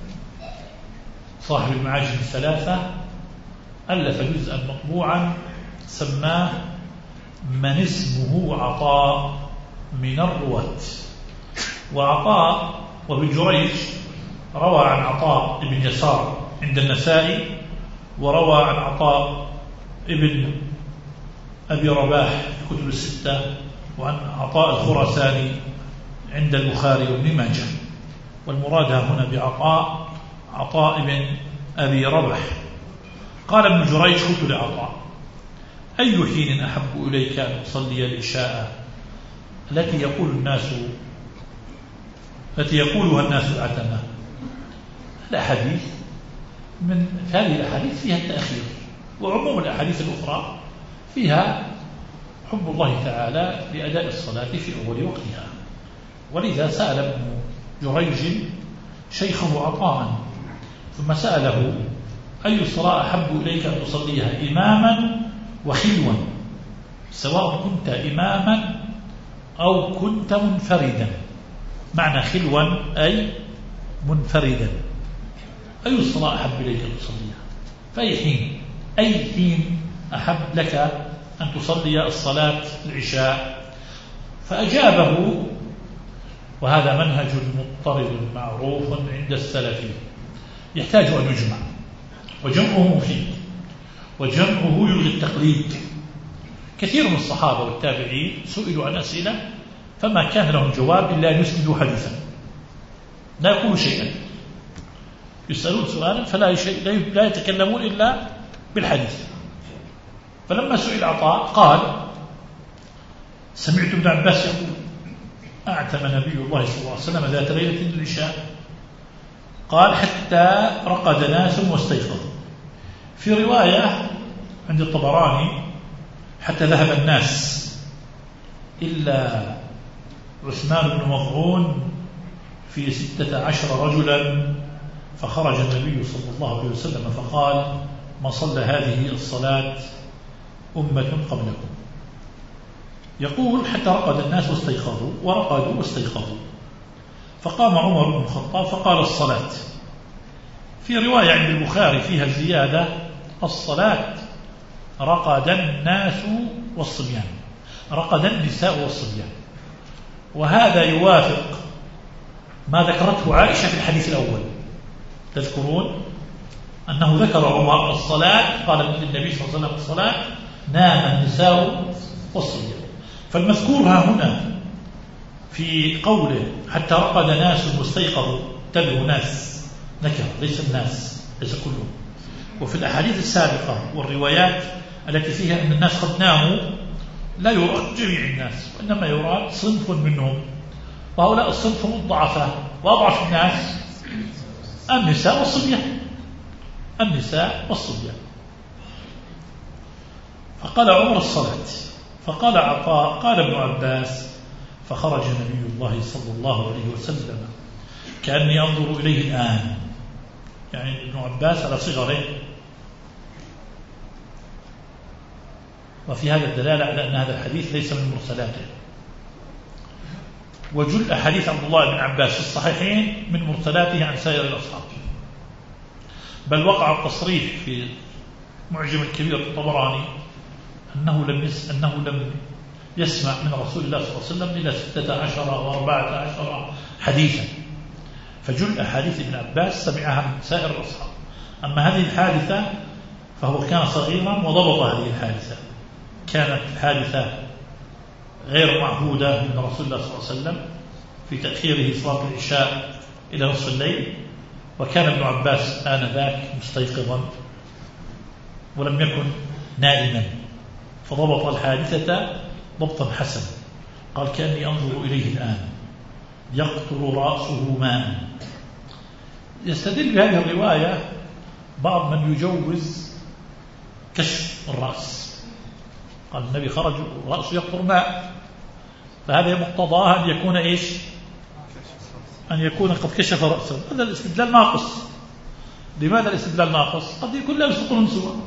S2: صاحب المعاجم الثلاثة ألف جزءا مطبوعا سماه من اسمه عطاء من الرواة. وعطاء وابن جريج روى عن عطاء بن يسار عند النسائي، وروى عن عطاء ابن أبي رباح في كتب الستة، وعن عطاء الخراساني عند البخاري وابن ماجه. والمراد هنا بعطاء عطاء بن أبي رباح. قال ابن جريج قلت لعطاء أي حين أحب إليك أن تصلي العشاء التي يقولها الناس عتمة؟ الأحاديث من هذه الأحاديث فيها التأخير، وعموم الأحاديث الأخرى فيها حب الله تعالى لأداء الصلاة في أول وقتها. ولذا سأل ابن جريج شيخه عطاء ثم سأله أي الصلاة أحب إليك أن تصليها إماما وخلوا، سواء كنت إماما أو كنت منفردا. معنى خلوا أي منفردا. أي الصلاة أحب إليك أن تصليها؟ فأي حين؟ أي حين أحب لك أن تصلي الصلاة العشاء؟ فأجابه، وهذا منهج مضطرد معروف عند السلف يحتاج أن يجمع، وجمعه مفيد وجمعه يلغي التقليد. كثير من الصحابة والتابعين سئلوا عن أسئلة فما كان لهم جواب إلا أن يسندوا حديثا، لا يقولوا شيئا، يسألون سؤالا فلا يتكلمون إلا بالحديث. فلما سئل عطاء قال سمعت ابن عباس يقول أعتم نبي الله صلى الله عليه وسلم ذات ليلة العشاء، قال حتى رقد ناس واستيقظوا. في رواية عند الطبراني حتى ذهب الناس إلا عثمان بن مظعون في 16 رجلا، فخرج النبي صلى الله عليه وسلم فقال ما صلى هذه الصلاة أمة قبلكم. يقول حتى رقد الناس واستيقظوا، ورقدوا واستيقظوا، فقام عمر بن الخطاب فقال الصلاة. في رواية عند البخاري فيها زيادة الصلاة رقد الناس والصبيان، رقد النساء والصبيان. وهذا يوافق ما ذكرته عائشة في الحديث الأول. تذكرون أنه ذكر عمر الصلاة، قال النبي صلى الله عليه وسلم الصلاة نام النساء والصبيان. فالمذكور هنا في قوله حتى رقد ناس واستيقظوا، تبعوا ناس نكر ليس الناس، ليس كلهم. وفي الأحاديث السابقة والروايات التي فيها أن الناس قد ناموا لا يراد جميع الناس، وإنما يراد صنف منهم، وهؤلاء الصنف هم الضعفاء، وأضعف الناس النساء والصبيان، النساء والصبيان. فقال عمر الصلاة، فقال عطاء قال ابن عباس فخرج نبي الله صلى الله عليه وسلم كأني أنظر إليه الآن يعني ابن عباس على صغره، وفي هذا الدلالة على أن هذا الحديث ليس من مرسلاته. وجل أحاديث عبد الله بن عباس في الصحيحين من مرسلاته عن سائر الأصحاب، بل وقع التصريح في معجم الكبير الطبراني أنه لم يسمع من رسول الله صلى الله عليه وسلم إلى 16 أو 14 حديثا، فجل أحاديث ابن عباس سمعها من سائر الأصحاب. أما هذه الحادثة فهو كان صغيرا وضبط هذه الحادثة، كانت الحادثة غير معهودة من رسول الله صلى الله عليه وسلم في تأخيره صلاة العشاء إلى نصف الليل، وكان ابن عباس آنذاك مستيقظا ولم يكن نائما، فضبط الحادثة ضبطا حسنا. قال كأني أنظر إليه الآن يقطر رأسه ماء. يستدل بهذه الرواية بعض من يجوز كشف الرأس، قال النبي خرج رأسه يقطر ماء، فهذا مقتضاه أن يكون إيش؟ أن يكون قد كشف رأسه. هذا الاستدلال ناقص. لماذا الاستدلال ناقص؟ قد يكون لابس قلنسوة،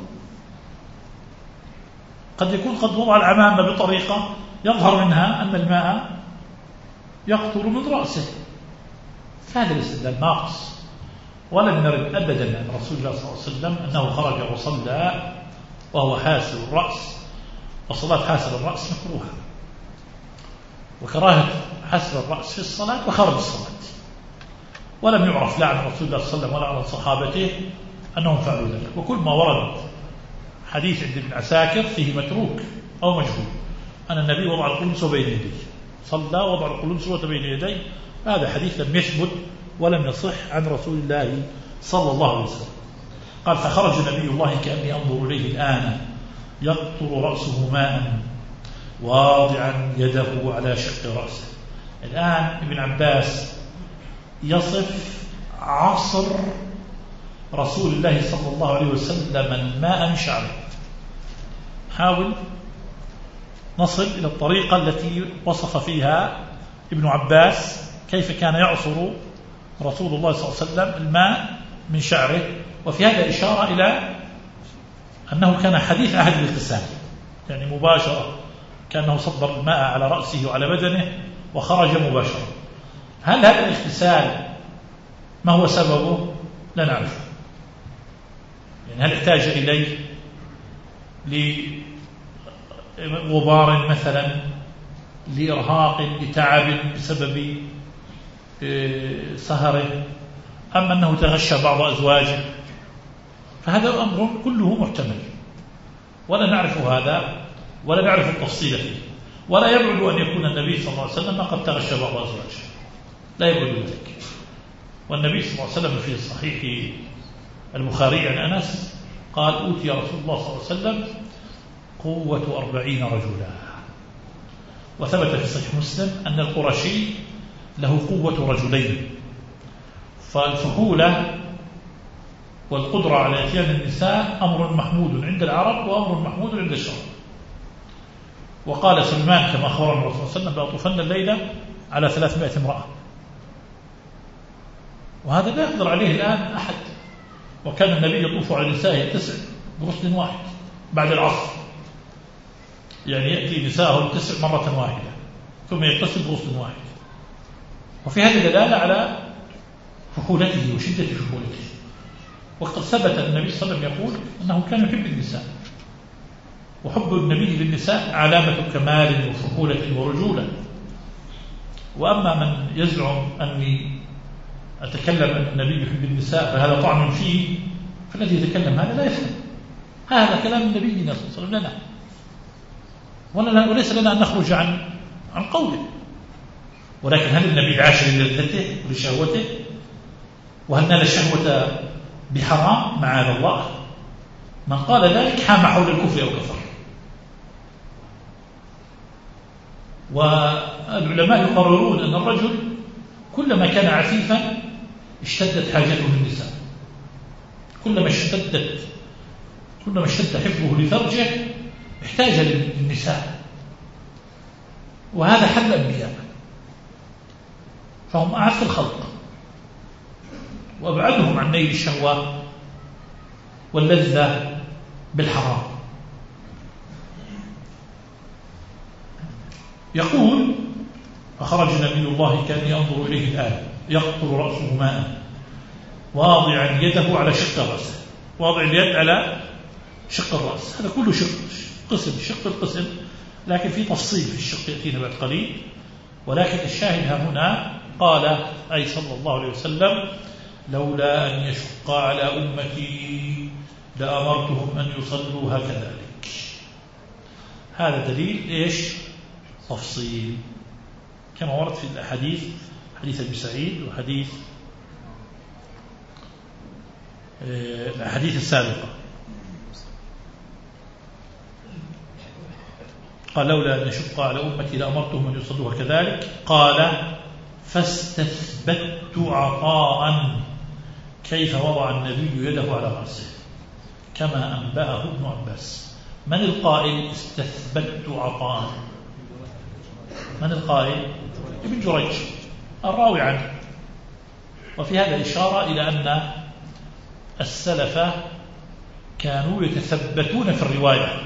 S2: قد يكون قد وضع العمامة بطريقة يظهر منها أن الماء يقطر من رأسه، فهذا الاستدلال ناقص. ولم نرد أبدا عن رسول الله صلى الله عليه وسلم أنه خرج وصلى وهو حاسر الرأس، وصلاة حاسر الرأس مكروهة، وكراهة حاسر الرأس في الصلاة وخارج الصلاة. ولم يعرف لا عن رسول الله صلى الله عليه وسلم ولا عن صحابته أنهم فعلوا ذلك. وكل ما ورد حديث عند ابن عساكر فيه متروك أو مجهول أن النبي وضع القلنسوة بين يديه، صلى وضع القلنسوة بين يديه، هذا حديث لم يثبت ولم يصح عن رسول الله صلى الله عليه وسلم. قال فخرج نبي الله كأني أنظر إليه الآن يقطر رأسه ماء واضعا يده على شق رأسه. الآن ابن عباس يصف عصر رسول الله صلى الله عليه وسلم الماء من شعره. حاول نصل إلى الطريقة التي وصف فيها ابن عباس كيف كان يعصر رسول الله صلى الله عليه وسلم الماء من شعره. وفي هذا إشارة إلى أنه كان حديث عهد الاغتسال، يعني مباشرة، كأنه صبر الماء على رأسه وعلى بدنه وخرج مباشرة. هل هذا الاغتسال ما هو سببه؟ لا نعرف. يعني هل احتاج إليه لغبار مثلا، لإرهاق، لتعب بسبب سهره، أم أنه تغشى بعض أزواجه؟ فهذا أمر كله محتمل، ولا نعرف هذا ولا نعرف التفصيل فيه. ولا يبعد أن يكون النبي صلى الله عليه وسلم قد تغشى بعض أزواجه، لا يبعد ذلك. والنبي صلى الله عليه وسلم في صحيح البخاري عن أنس قال أوتي رسول الله صلى الله عليه وسلم قوة 40 رجلا. وثبت في صحيح مسلم أن القرشي له قوة رجلين. فالفحولة والقدرة على إتيان النساء أمر محمود عند العرب وأمر محمود عند الشرق. وقال سلمان كما أخبر الرسول صلى الله عليه وسلم لأطوفن الليلة على 300 امرأة، وهذا لا يقدر عليه الآن أحد. وكان النبي يطوف على نسائه 9 بغسل واحد بعد العصر، يعني يأتي نساءه 9 مرة واحدة ثم يغتسل بغسل واحد. وفي هذه دلالة على فحولته وشدة فحولته. وقد ثبت النبي صلى الله عليه وسلم يقول أنه كان يحب النساء، وحب النبي للنساء علامة كمال وفحولة ورجولة. وأما من يزعم أني أتكلم أن النبي يحب النساء فهذا طعن فيه، فالذي يتكلم هذا لا يفهم. هذا كلام النبي صلى الله عليه وسلم لنا، وليس لنا أن نخرج عن قوله. ولكن هل النبي عاش للذته ولشهوته؟ وهل نال الشهوة بحرام؟ معاذ الله. من قال ذلك حام حول الكفر أو كفر. والعلماء يقررون أن الرجل كلما كان عفيفا اشتدت حاجته للنساء، كلما اشتد حبه لفرجه احتاج للنساء. وهذا حل الأنبياء، فهم أعف الخلق. وأبعدهم عن نيل الشهوة واللذة بالحرام. يقول فخرج نبي الله كأني أنظر إليه الآن يقطر رأسه ماء واضعا يده على شق رأسه، واضع اليد على شق الرأس، هذا كله شق القسم، لكن في تفصيل في الشق يأتينا بعد قليل. ولكن الشاهد هنا قال أي صلى الله عليه وسلم لولا أن يشق على أمتي لأمرتهم أن يصلوها كذلك. هذا دليل إيش؟ تفصيل كما ورد في الأحاديث، حديث أبي سعيد وحديث الأحاديث السابقة. قال لولا أن يشق على أمتي لأمرتهم أن يصلوها كذلك. قال فاستثبت عطاء كيف وضع النبي يده على رأسه كما أنبأه ابن عباس. من القائل استثبت عطاء؟ من القائل؟ ابن جريج الراوي عنه. وفي هذا إشارة إلى أن السلف كانوا يتثبتون في الرواية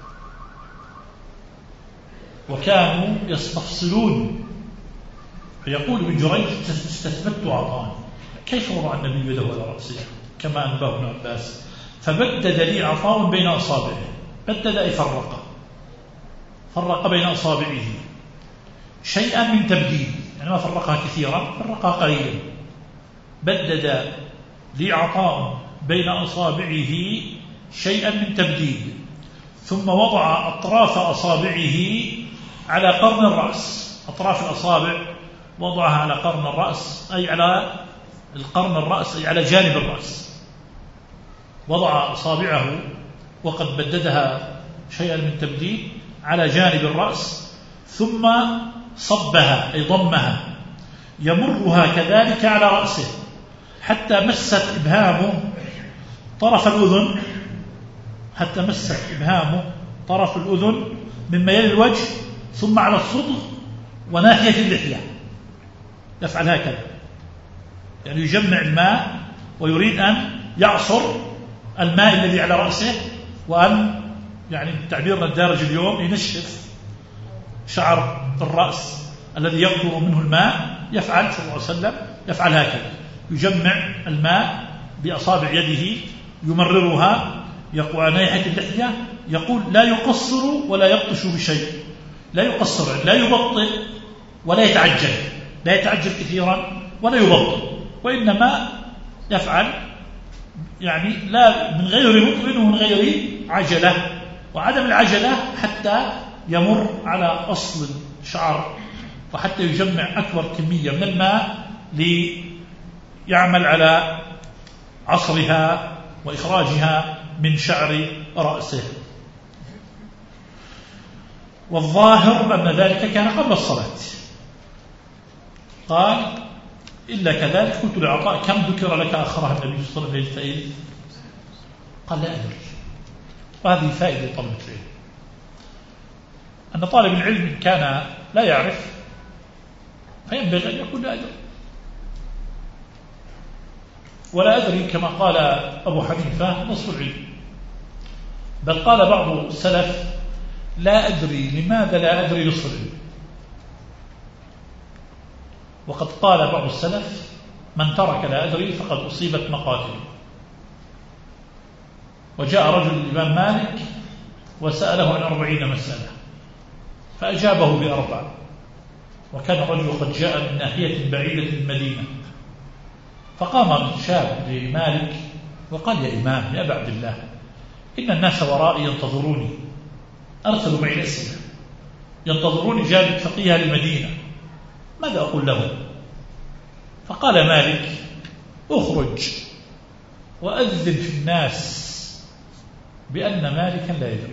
S2: وكانوا يستفصلون. فيقول ابن جريج استثبت عطاء كيف وضع النبي يده على رأسه كما أنبأه ابن عباس. فبدد لي عطاء بين أصابعه، بدد أي فرق بين أصابعه شيئا من تبديل، يعني ما فرقها كثيرا، فرقها قليلا. بدد لي عطاء بين أصابعه شيئا من تبديل، ثم وضع أطراف أصابعه على قرن الرأس. أطراف الأصابع وضعها على قرن الرأس، أي على القرن الرأس، أي على جانب الرأس. وضع أصابعه وقد بددها شيئا من تبديل على جانب الرأس، ثم صبها أي ضمها يمرها كذلك على رأسه حتى مست إبهامه طرف الأذن، حتى مست إبهامه طرف الأذن مما يلي الوجه، ثم على الصدغ وناحية اللحية. يفعل هكذا، يعني يجمع الماء ويريد أن يعصر الماء الذي على رأسه، وأن يعني تعبيرنا الدارج اليوم ينشف شعر الرأس الذي يقطر منه الماء. يفعل صلى الله عليه وسلم يفعل هكذا، يجمع الماء بأصابع يده يمررها يقوى ناحية اللحية. يقول لا يقصر ولا يبطش بشيء، لا يقصر لا يبطئ ولا يتعجل، لا يتعجل كثيرا ولا يبطئ، وإنما يفعل يعني لا من غير بطء ومن غير عجلة. وعدم العجلة حتى يمر على أصل الشعر وحتى يجمع أكبر كمية من الماء ليعمل على عصرها وإخراجها من شعر رأسه. والظاهر أن ذلك كان قبل الصلاة. قال إلا كذلك قلت لعطاء كم ذكر لك أخرها النبي صلى الله عليه وسلم؟ قال لا أدري. وهذه فائدة طلب العلم، أن طالب العلم كان لا يعرف فينبغي أن يقول لا أدري. ولا أدري كما قال أبو حنيفة نصف العلم، بل قال بعض السلف لا أدري لماذا لا أدري نصف العلم. وقد قال بعض السلف من ترك لا أدري فقد أصيبت مقاتل. وجاء رجل الإمام مالك وسأله عن 40 مسألة فأجابه ب4، وكان الرجل قد جاء من ناحية بعيدة من المدينة. فقام شاب لمالك وقال يا إمام يا أبا عبد الله إن الناس ورائي ينتظروني، أرسلوا معي الأسئلة ينتظروني جانب فقيه المدينة، ماذا أقول لهم؟ فقال مالك أخرج وأذن في الناس بأن مالكا لا يدري.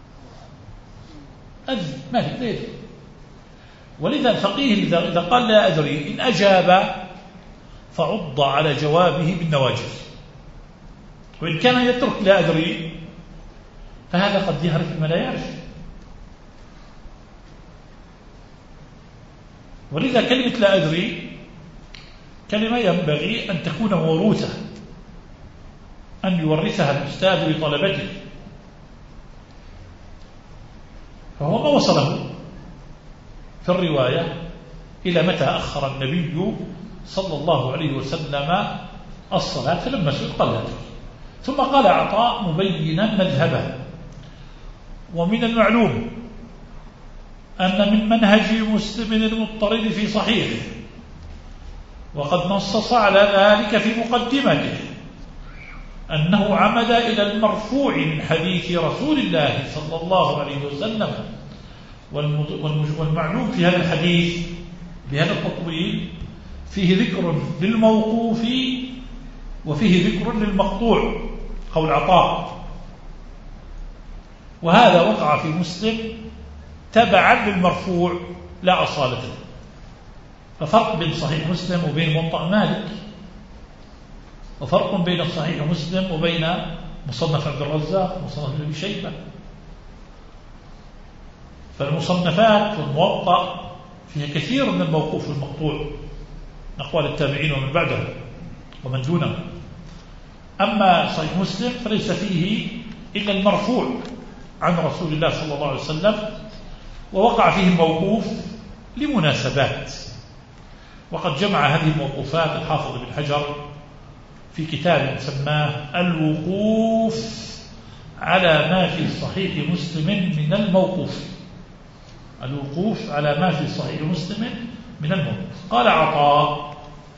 S2: أذن مالك لا يدري. ولذا الفقيه إذا قال لا أدري إن أجاب فعض على جوابه بالنواجذ، وإن كان يترك لا أدري فهذا قد يعرف ما لا يعرف. ولذا كلمة لا أدري كلمة ينبغي أن تكون موروثة، أن يورثها الأستاذ لطلبته، فهو ما وصله في الرواية إلى متى أخر النبي صلى الله عليه وسلم الصلاة، فلما سئل قال لا أدري. ثم قال عطاء مبينا مذهبه: ومن المعلوم أن من منهج مسلم المضطرد في صحيحه، وقد نصص على ذلك في مقدمته، أنه عمد إلى المرفوع من حديث رسول الله صلى الله عليه وسلم. والمعلوم في هذا الحديث بهذا التطويل فيه ذكر للموقوف وفيه ذكر للمقطوع، قول عطاء، وهذا وقع في مسلم تبعا للمرفوع لا أصالة له. ففرق بين صحيح مسلم وبين موطأ مالك، وفرق بين صحيح مسلم وبين مصنف عبد الرزاق ومصنف ابن شيبة. فالمصنفات والموطأ فيها كثير من الموقوف والمقطوع، أقوال التابعين ومن بعدهم ومن دونهم. أما صحيح مسلم فليس فيه إلا المرفوع عن رسول الله صلى الله عليه وسلم، ووقع فيه الموقوف لمناسبات. وقد جمع هذه الموقوفات الحافظ بن حجر في كتاب سماه الوقوف على ما في صحيح مسلم من الموقوف. الوقوف على ما في صحيح مسلم من الموقوف. قال عطاء: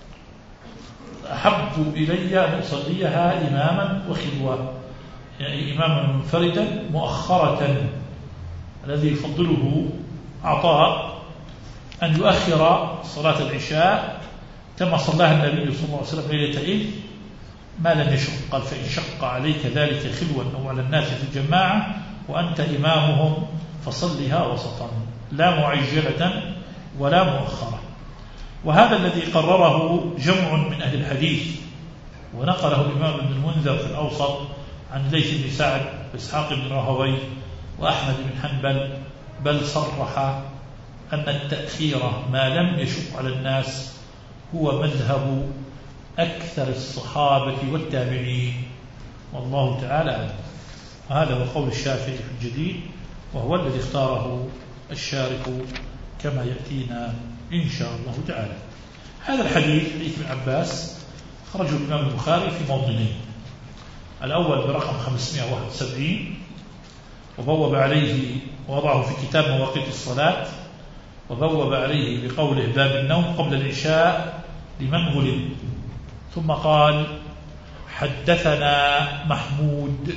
S2: أحب إلي أن أصليها إماما وخلوة، يعني إماما منفردا مؤخرة. الذي يفضله عطاء أن يؤخر صلاة العشاء كما صلاها النبي صلى الله عليه وسلم ليلة إذ ما لم يشق. قال: فإن شق عليك ذلك خلوا أو على الناس في الجماعة وأنت إمامهم فصلها وسطا، لا معجلة ولا مؤخرة. وهذا الذي قرره جمع من أهل الحديث، ونقله الإمام ابن المنذر في الأوسط عن ليث بن سعد وإسحاق بن راهويه وأحمد بن حنبل، بل صرح أن التأخير ما لم يشق على الناس هو مذهب أكثر الصحابة والتابعين، والله تعالى أعلم. هذا هو قول الشافعي في الجديد، وهو الذي اختاره الشارح كما يأتينا إن شاء الله تعالى. هذا الحديث حديث ابن عباس خرجه الإمام البخاري في موطنين: الأول برقم 571 وبوب عليه ووضعه في كتاب مواقيت الصلاة، وبوب عليه بقوله: باب النوم قبل العشاء لمن غلب. ثم قال: حدثنا محمود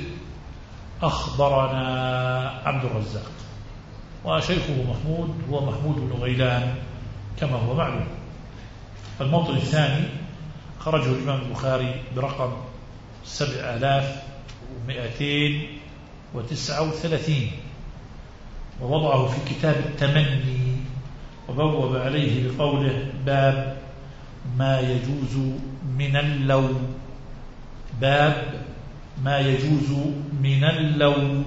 S2: أخبرنا عبد الرزاق. وشيخه محمود هو محمود بن غيلان كما هو معلوم. الموطن الثاني خرجه الإمام البخاري برقم 7239 ووضعه في كتاب التمني، وبوب عليه بقوله: باب ما يجوز من اللو. باب ما يجوز من اللو.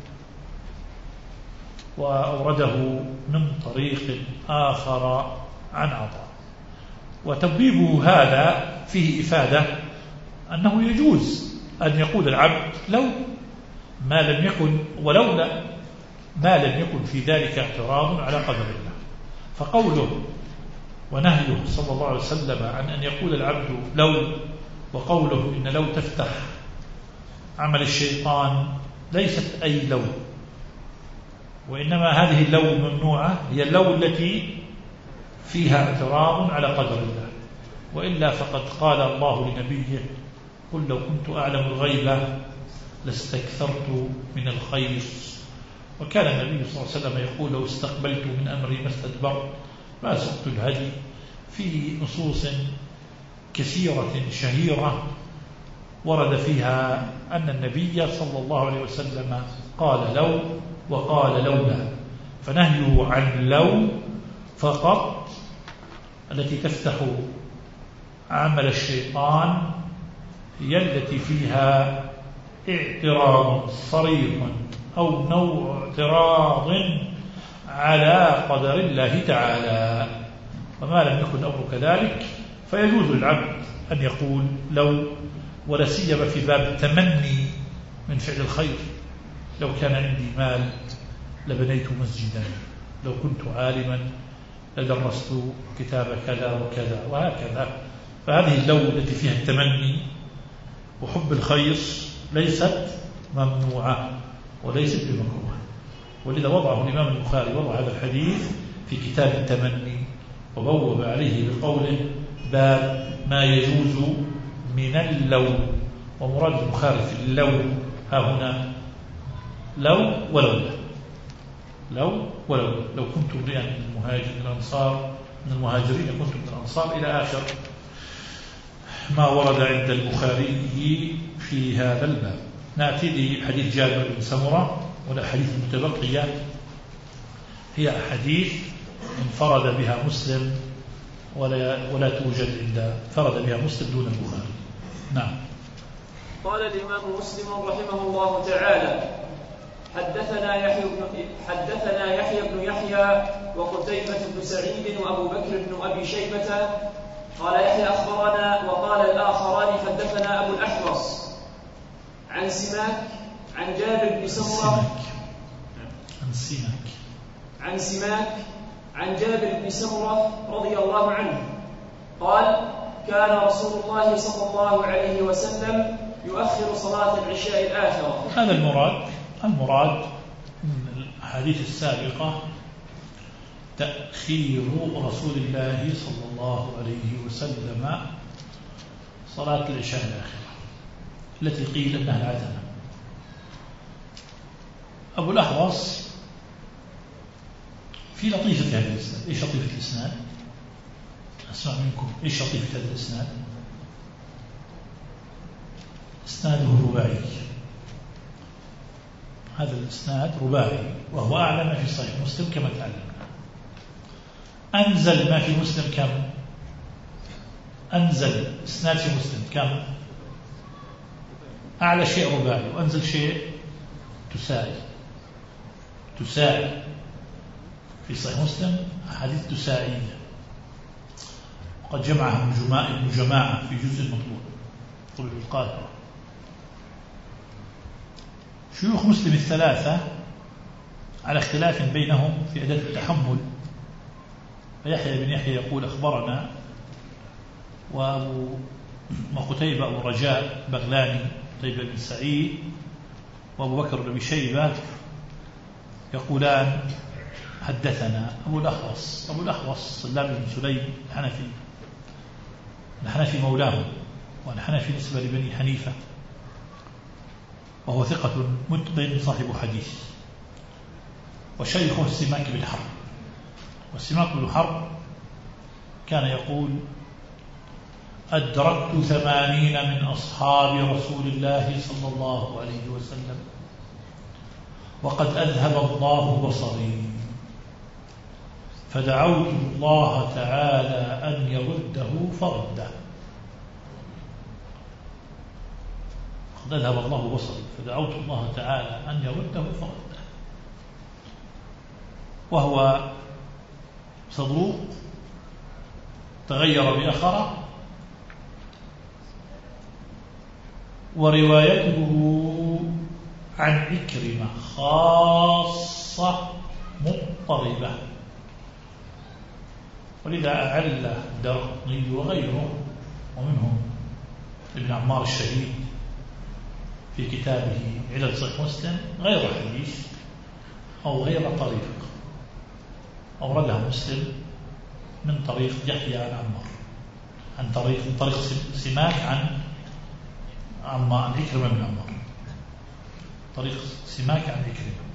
S2: وأورده من طريق آخر عن عطاء. وتبويبه هذا فيه إفادة أنه يجوز أن يقول العبد لو ما لم يكن، ولولا ما لم يكن في ذلك اعتراض على قدر الله. فقوله ونهيه صلى الله عليه وسلم عن أن يقول العبد لو، وقوله إن لو تفتح عمل الشيطان، ليست أي لو، وإنما هذه اللو ممنوعة هي اللو التي فيها اعتراض على قدر الله. وإلا فقد قال الله لنبيه: قل لو كنت أعلم الغيب لاستكثرت من الخير. وكان النبي صلى الله عليه وسلم يقول: لو استقبلت من أمري ما استدبرت ما سقت الهدي. في نصوص كثيرة شهيرة ورد فيها أن النبي صلى الله عليه وسلم قال لو وقال لولا. فنهيه عن لو فقط التي تفتح عمل الشيطان هي التي فيها اعتراض صريح أو نوع اعتراض على قدر الله تعالى. وما لم يكن أمر كذلك فيجوز للعبد أن يقول لو، ولا سيما في باب التمني من فعل الخير، لو كان عندي مال لبنيت مسجدا، لو كنت عالما لدرست كتاب كذا وكذا وهكذا. فهذه اللو التي فيها التمني وحب الخير ليست ممنوعة وليست بمكروه، ولذا وضعه الإمام البخاري، وضع هذا الحديث في كتاب التمني وبوب عليه بقوله باب ما يجوز من اللو. ومراد البخاري في اللو ها هنا لو ولولا، لو ولولا، لو كنت امرئا من الأنصار من المهاجرين كنت من الأنصار إلى آخر ما ورد عند البخاري في هذا الباب. نأتي لحديث جابر بن سمرة، والأحاديث المتبقية هي أحاديث انفرد بها مسلم ولا توجد عند فرد بها مسلم دون البخاري. نعم.
S1: قال الإمام مسلم رحمه الله تعالى: حدثنا يحيى بن يحيى وقتيبة بن سعيد وأبو بكر بن أبي شيبة قال يحيى أخبرنا، وقال الآخران حدثنا أبو الأحوص عن سماك عن جابر بن سمرة عن جابر بن سمرة رضي الله عنه قال: كان رسول الله صلى الله عليه وسلم يؤخر صلاة العشاء الآخرة.
S2: هذا المراد من الأحاديث السابقة تأخير رسول الله صلى الله عليه وسلم صلاة العشاء الآخرة التي قيل أنها العتمة. أبو الأحوص في لطيفة هذا الإسناد. إيش لطيفة الإسناد؟ أسمع منكم، إيش لطيفة هذا الإسناد؟ إسناده رباعي. هذا الإسناد رباعي، وهو أعلى ما في صحيح مسلم كما تعلمنا. أنزل ما في مسلم كم؟ أنزل إسناد في مسلم كم؟ أعلى شيء رباعي، وأنزل شيء تساعي. في صحيح مسلم أحاديث تساعية، وقد جمعها ابن جماعة في جزء المطلوب طلب القاهرة. شيوخ مسلم الثلاثة على اختلاف بينهم في أداة التحمل، فيحيى بن يحيى يقول أخبرنا، وقتيبة أبو رجاء بغلاني قتيبة بن سعيد وأبو بكر بن شيبة يقولان حدثنا. أبو الأحوص سلام بن سليم الحنفي مولاه، والحنفي نسبة لبني حنيفة، وهو ثقة متقن صاحب حديث. وشيخه السماك بن حرب، والسماك بن حرب كان يقول: أدركت 80 من أصحاب رسول الله صلى الله عليه وسلم وقد أذهب الله بصري، فدعوت الله تعالى أن يرده فرده. قد أذهب الله بصري فدعوت الله تعالى أن يرده فرده. وهو صدوق تغير بأخره، وروايته عن عكرمة خاصة مضطربة، ولذا أعل الدارقطني وغيره ومنهم ابن عمار الشهيد في كتابه علل صحيح مسلم غير حديث أو غير طريق أوردها مسلم من طريق يحيى عن عمار، من طريق سماك عن عكرمة بن عمار، طريق سماك عن عكرمة.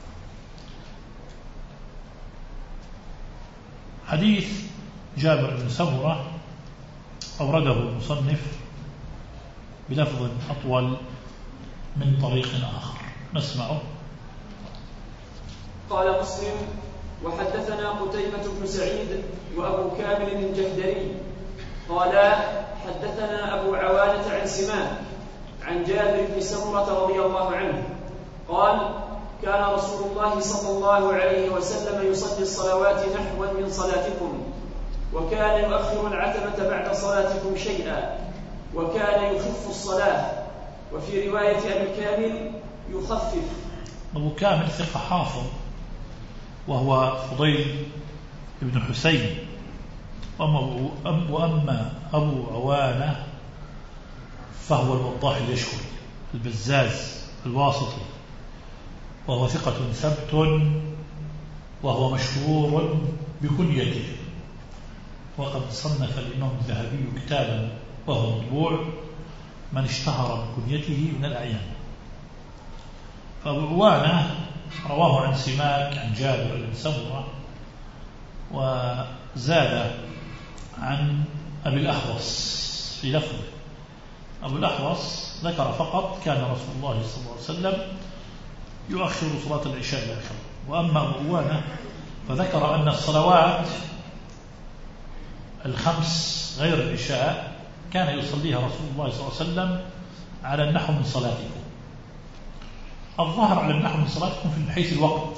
S2: حديث جابر بن سمرة أورده المصنف بلفظ أطول من طريق آخر، نسمعه.
S1: قال مسلم: وحدثنا قتيبة بن سعيد وأبو كامل الجهدري قال حدثنا أبو عوانة عن سماك عن جابر بن سمرة رضي الله عنه قال: كان رسول الله صلى الله عليه وسلم يصلي الصلوات نحوا من صلاتكم، وكان يؤخر العتمة بعد صلاتكم شيئا، وكان يخف الصلاة. وفي رواية أبي الكامل يخفف.
S2: أبو كامل ثقة حافظ، وهو فضيل بن حسين. وأما أبو عوانة فهو الوضاح اليشكري البزاز الواسطي، وهو ثقة ثبت، وهو مشهور بكنيته، وقد صنف الإمام الذهبي كتابا وهو مطبوع من اشتهر بكنيته من الأعيان. فأبو عوانة رواه عن سماك عن جابر بن سمرة، وزاد عن أبي الأحوص في لفظه. أبو الأحوص ذكر فقط كان رسول الله صلى الله عليه وسلم يؤخر صلاة العشاء إلى آخره. وأما أبو عوانة فذكر أن الصلوات الخمس غير العشاء كان يصليها رسول الله صلى الله عليه وسلم على النحو من صلاتكم. الظاهر على النحو من صلاتكم في حيث الوقت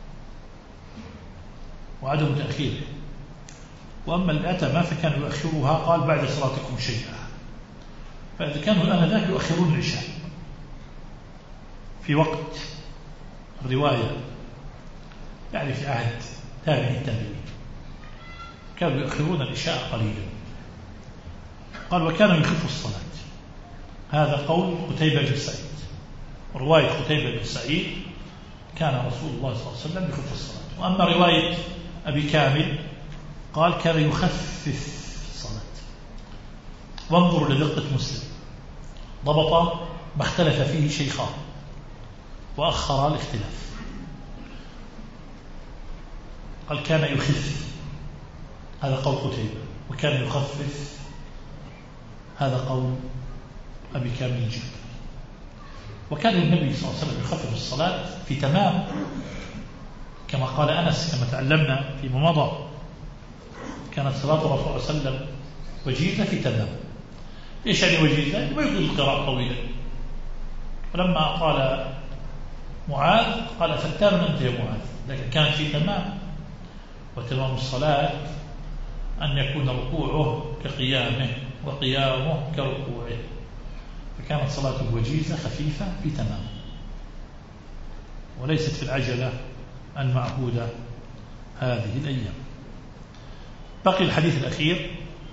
S2: وعدم تأخيره. وأما الأتمة فكان يؤخرها قال بعد صلاتكم شيئا. فإذا كانوا آنذاك يؤخرون العشاء في وقت الرواية، يعني في عهد تابعي التابعين، كانوا يؤخرون العشاء قليلا. قال وكانوا يخف الصلاة. هذا قول قتيبة بن سعيد. رواية قتيبة بن سعيد كان رسول الله صلى الله عليه وسلم يخف الصلاة. وأما رواية أبي كامل قال كان يخفف الصلاة. وانظروا لدقة مسلم، ضبط ما اختلف فيه شيخان وأخر الاختلاف. قال كان يخفف، هذا قول قتيبة، وكان يخفف، هذا قول أبي كامل الجهني. وكان النبي صلى الله عليه وسلم يخفف الصلاة في تمام، كما قال أنس كما تعلمنا فيما مضى، كانت صلاة الرسول صلى الله عليه وسلم وجيزة في تمام. إيش يعني وجيزة؟ ما يطيل القراءة طويلا. فلما قال معاذ قال فتان أنت يا معاذ، لكن كانت في تمام. وتمام الصلاة أن يكون ركوعه كقيامه وقيامه كركوعه، فكانت صلاته وجيزة خفيفة في تمام، وليست في العجلة المعهودة هذه الأيام. بقي الحديث الأخير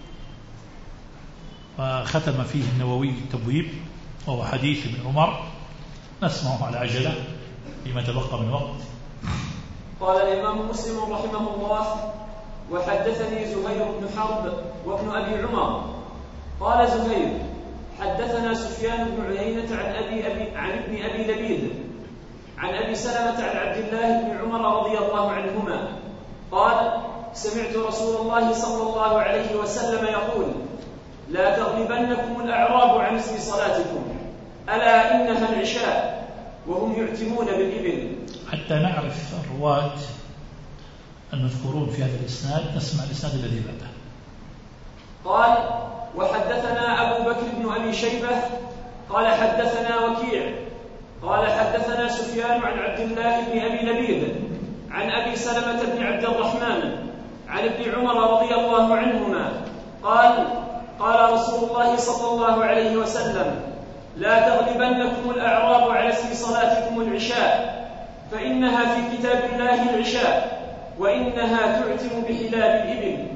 S2: وختم فيه النووي التبويب، وهو حديث ابن عمر، نسمعه على عجلة فيما تبقى من وقت.
S1: قال الإمام مسلم رحمه الله: وحدثني زهير بن حرب وابن أبي عمر. قال زهير: حدثنا سفيان بن عيينة عن ابن أبي لبيد عن أبي سلمة عن عبد الله بن عمر رضي الله عنهما قال: سمعت رسول الله صلى الله عليه وسلم يقول: لا تغلبنكم الأعراب عن اسم صلاتكم، ألا إنها العشاء، وهم يعتمون بالإبل.
S2: حتى نعرف الرواة المذكورون في هذا الإسناد نسمع الإسناد الذي بعده.
S1: قال: وحدثنا أبو بكر بن أبي شيبة قال حدثنا وكيع قال حدثنا سفيان عن عبد الله بن أبي لبيد عن أبي سلمة بن عبد الرحمن عن ابن عمر رضي الله عنهما قال: قال رسول الله صلى الله عليه وسلم: لا تغلبنكم الأعراب على اسم صلاتكم العشاء، فإنها في كتاب الله العشاء، وإنها تعتم بحلاب الإبل.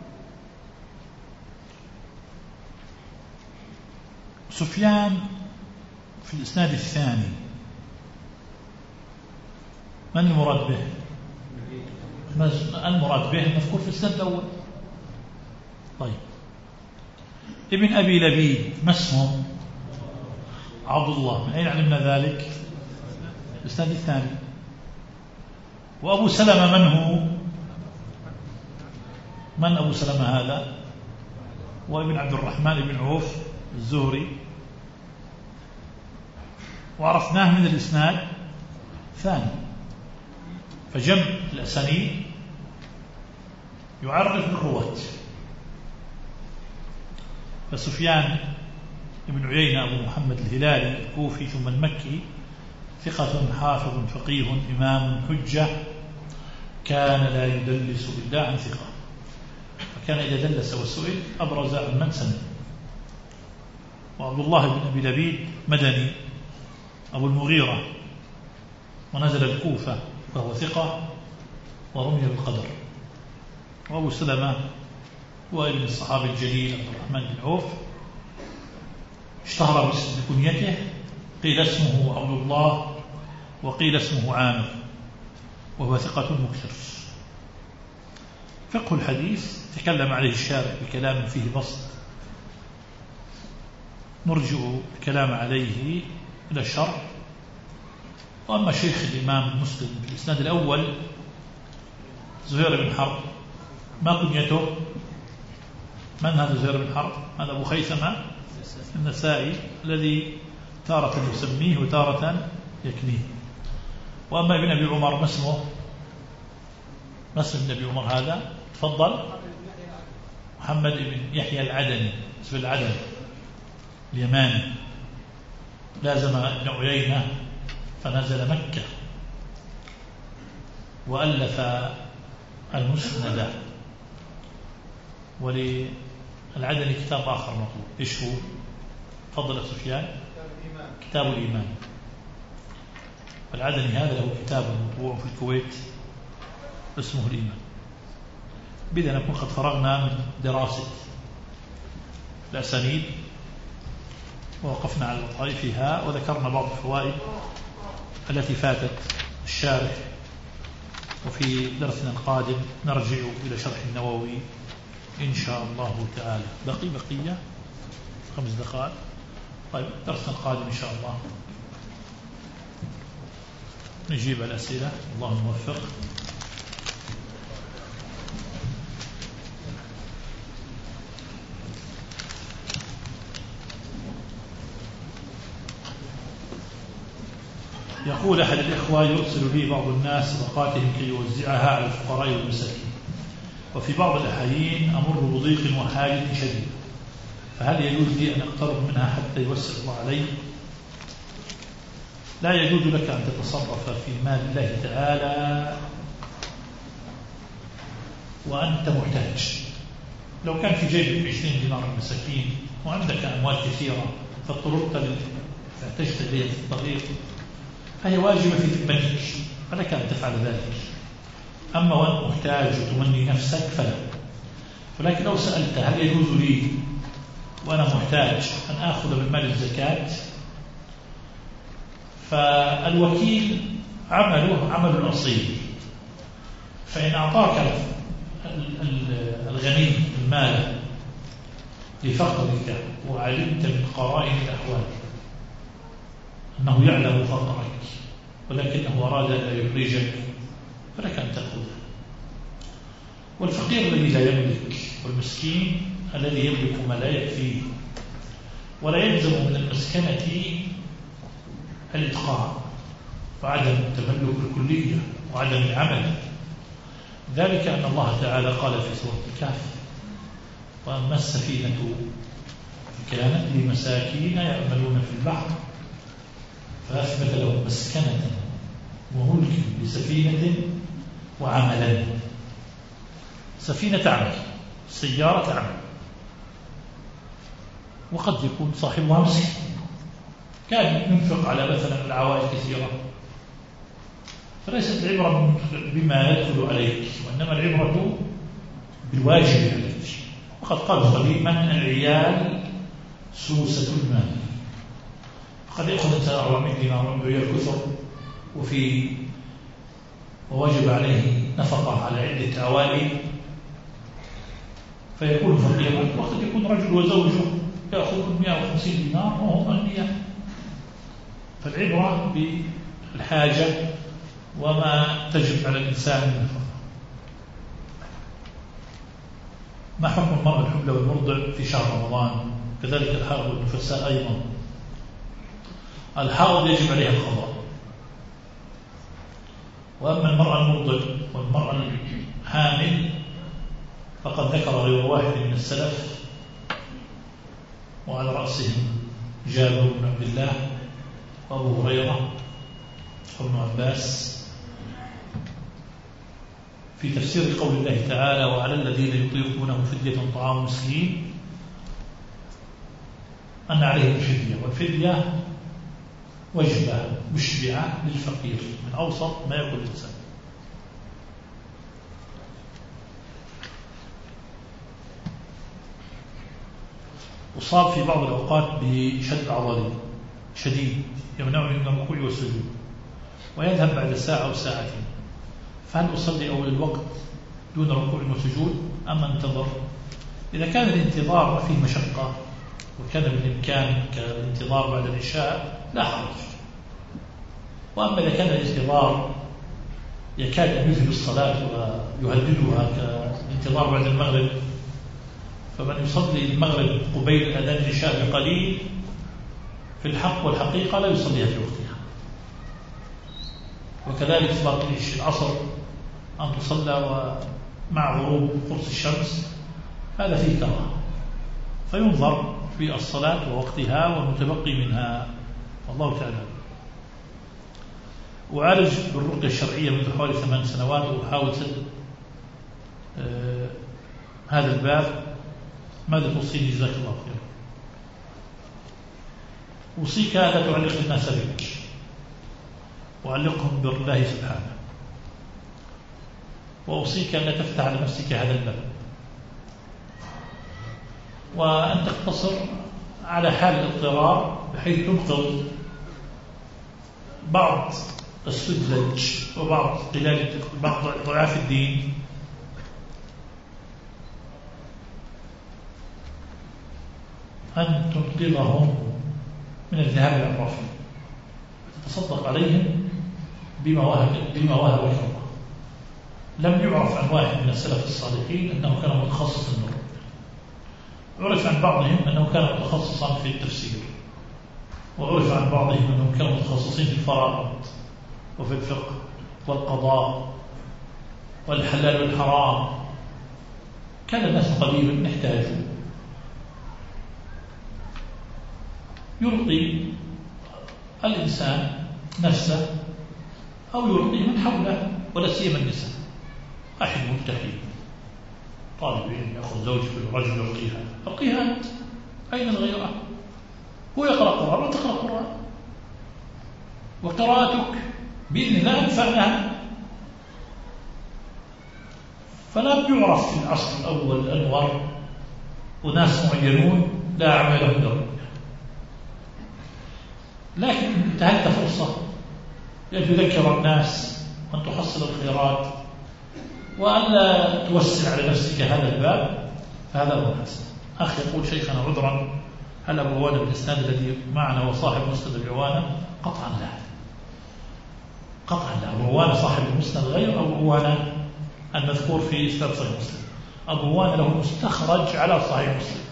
S2: سفيان في الإسناد الثاني من المراد به؟ المراد به المذكور في الإسناد الأول. طيب، ابن أبي لبيد ما اسمه؟ عبد الله. من أين علمنا ذلك؟ الإسناد الثاني. وأبو سلمة من هو؟ من أبو سلمة هذا؟ وابن عبد الرحمن بن عوف الزهري، وعرفناه من الإسناد الثاني. فجمع الأسانيد يعرف بالرواة. فسفيان بن عيينة أبو محمد الهلالي الكوفي ثم المكي، ثقة حافظ فقيه إمام حجة، كان لا يدلس بالله عن ثقة، كان إذا جلس وسئل أبرز عن من سمع. وعبد الله بن أبي لبيد مدني أبو المغيرة، ونزل الكوفة وهو ثقة ورمي بالقدر. وأبو سلمة هو ابن الصحابي الجليل عبد الرحمن بن عوف، اشتهر بكنيته، قيل اسمه عبد الله وقيل اسمه عامر، وهو ثقة مكثر. فقه الحديث تكلم عليه الشارع بكلام فيه بسط، نرجع الكلام عليه إلى الشرع. وأما شيخ الإمام مسلم في الإسناد الأول زهير بن حرب، ما كنيته؟ من هذا زهير بن حرب؟ هذا أبو خيثمة النسائي الذي تارة يسميه وتارة يكنيه. وأما ابن أبي عمر ما اسمه؟ ما اسم ابن أبي عمر هذا؟ تفضل. محمد بن يحيى العدني، اسم العدن اليماني، لازم ابن عيينة فنزل مكة وألف المسند. وللعدني كتاب آخر مطلوب، إيش هو؟ تفضل سفيان. كتاب الإيمان. العدني هذا له كتاب مطبوع في الكويت اسمه الإيمان. بإذا نكون قد فرغنا من دراسة الأسانيد ووقفنا على لطائفها وذكرنا بعض الفوائد التي فاتت الشارح. وفي درسنا القادم نرجع إلى شرح النووي إن شاء الله تعالى. بقية 5 دقائق. طيب درسنا القادم إن شاء الله نجيب الأسئلة. الله موفق. يقول أحد الإخوة: يرسل لي بعض الناس صدقاتهم كي يوزعها على الفقراء والمساكين، وفي بعض الأحيان أمر بضيق وحاجة شديدة، فهل يجوز لي أن أقترب منها حتى يوسع الله علي؟ لا يجوز لك أن تتصرف في مال الله تعالى وأنت محتاج. لو كان في جيبك 20 دينار المساكين وعندك أموال كثيرة فاضطررت فاحتجت إليها في الطريق فهي واجبة في ذمتك، فلك أن تفعل ذلك. أما وأنت محتاج وتمني نفسك فلا. ولكن لو سألت هل يجوز لي وأنا محتاج أن آخذ من مال الزكاة، فالوكيل عمله عمل الأصيل، فإن أعطاك الغني المال لفقرك وعلمت من قرائن الأحوال أنه يعلم فقرك ولكنه أراد أن يخرجك فلك أن تأخذه. والفقير الذي لا يملك والمسكين الذي يملك ما لا يكفيه ولا يلزم من المسكنة الإتقاء وعدم التملك الكلية وعدم العمل، ذلك أن الله تعالى قال في سورة الكهف: وأما السفينة كانت لمساكين يعملون في البحر فأثبت لهم مسكنة وملك لسفينة وعملا. سفينة تعمل، سيارة تعمل، وقد يكون صاحبها مسكين كان ينفق على مثلا العوائد كثيرة، فليست العبرة بما يدخل عليك وإنما العبرة بالواجب عليك. وقد قال قديما: العيال سوسة المال. قد يأخذ إنسان 400 دينار ويعير كثر ووجب عليه نفقة على عدة عوائد فيكون فقيرا، وقد يكون رجل وزوجه يأخذ 150 دينار وهم أغنياء. فالعبرة بالحاجة وما تجب على الإنسان من الفقر. ما حكم المرأة الحبلى والمرضع في شهر رمضان؟ كذلك الحائض والنفساء أيضا. الحائض يجب عليها القضاء، وأما المرأة المرضع والمرأة الحامل فقد ذكر غير واحد من السلف وعلى رأسهم جابر بن عبد الله وأبو هريرة وابن عباس في تفسير قول الله تعالى وعلى الذين يطيقونه فدية طعام مسكين أن عليهم الفدية، والفدية وجبة مشبعة للفقير من أوسط ما يأكل الإنسان. أصاب في بعض الأوقات بشد عضلي شديد يمنعني من الركوع والسجود ويذهب بعد ساعة أو ساعتين، فهل أصلي أول الوقت دون ركوع وسجود أم أنتظر؟ إذا كان الانتظار فيه مشقة وكان بالإمكان كالانتظار بعد العشاء لا حرج، وأما إذا كان الانتظار يكاد أن يذهب الصلاة ويهددها كالانتظار بعد المغرب، فمن يصلي المغرب قبيل أذان العشاء بقليل في الحق والحقيقة لا يصليها في وقتها. وكذلك صلاة العصر أن تصلى ومع غروب قرص الشمس هذا فيه كراهة، فينظر في الصلاة ووقتها والمتبقي منها، والله تعالى. أعالج بالرقية الشرعية منذ حوالي 8 سنوات وأحاول سد هذا الباب، ماذا توصيني جزاك الله خير؟ أوصيك لا تعلق الناس بك وعلقهم بالله سبحانه، وأوصيك أن لا تفتح على نفسك هذا الباب، وأن تقتصر على حال الاضطرار بحيث تنقذ بعض السذج وبعض ضعاف الدين أن تنقذهم من الذهاب إلى الرافضة، تتصدق عليهم بما وهبك الله. لم يعرف عن واحد من السلف الصالحين أنه كان متخصصا بالرقية، عرف عن بعضهم أنه كان متخصصا في التفسير، وعرف عن بعضهم أنهم كانوا متخصصين في الفرائض وفي الفقه والقضاء والحلال والحرام. كان الناس قليلا يحتاجوا يرقي الإنسان نفسه أو يرقي من حوله، ولا سيما النساء. واحد مبتهل طالب علم يأخذ زوجته رجل يرقيها أنت، أين الغيرة؟ هو يقرأ قرآن وتقرأ قرآن، وقراءتك بإذن الله أنفعناها. فلم يعرف في العصر الأول أنور وناس معينون لا أعمالهم لهم، لكن انتهت فرصة لأن تذكر الناس وأن تحصل الخيرات وأن لا توسع على نفسك هذا الباب، فهذا هو الحسن. أخ يقول شيخنا عذرا، هل أبو عوانة بالإسناد الذي معنا وصاحب مسند العوانة؟ قطعا لا، قطعا لا. أبو عوانة صاحب المسند غير أبو عوانة المذكور في إسناد صحيح مسلم. أبو عوانة له مستخرج على صحيح مسلم،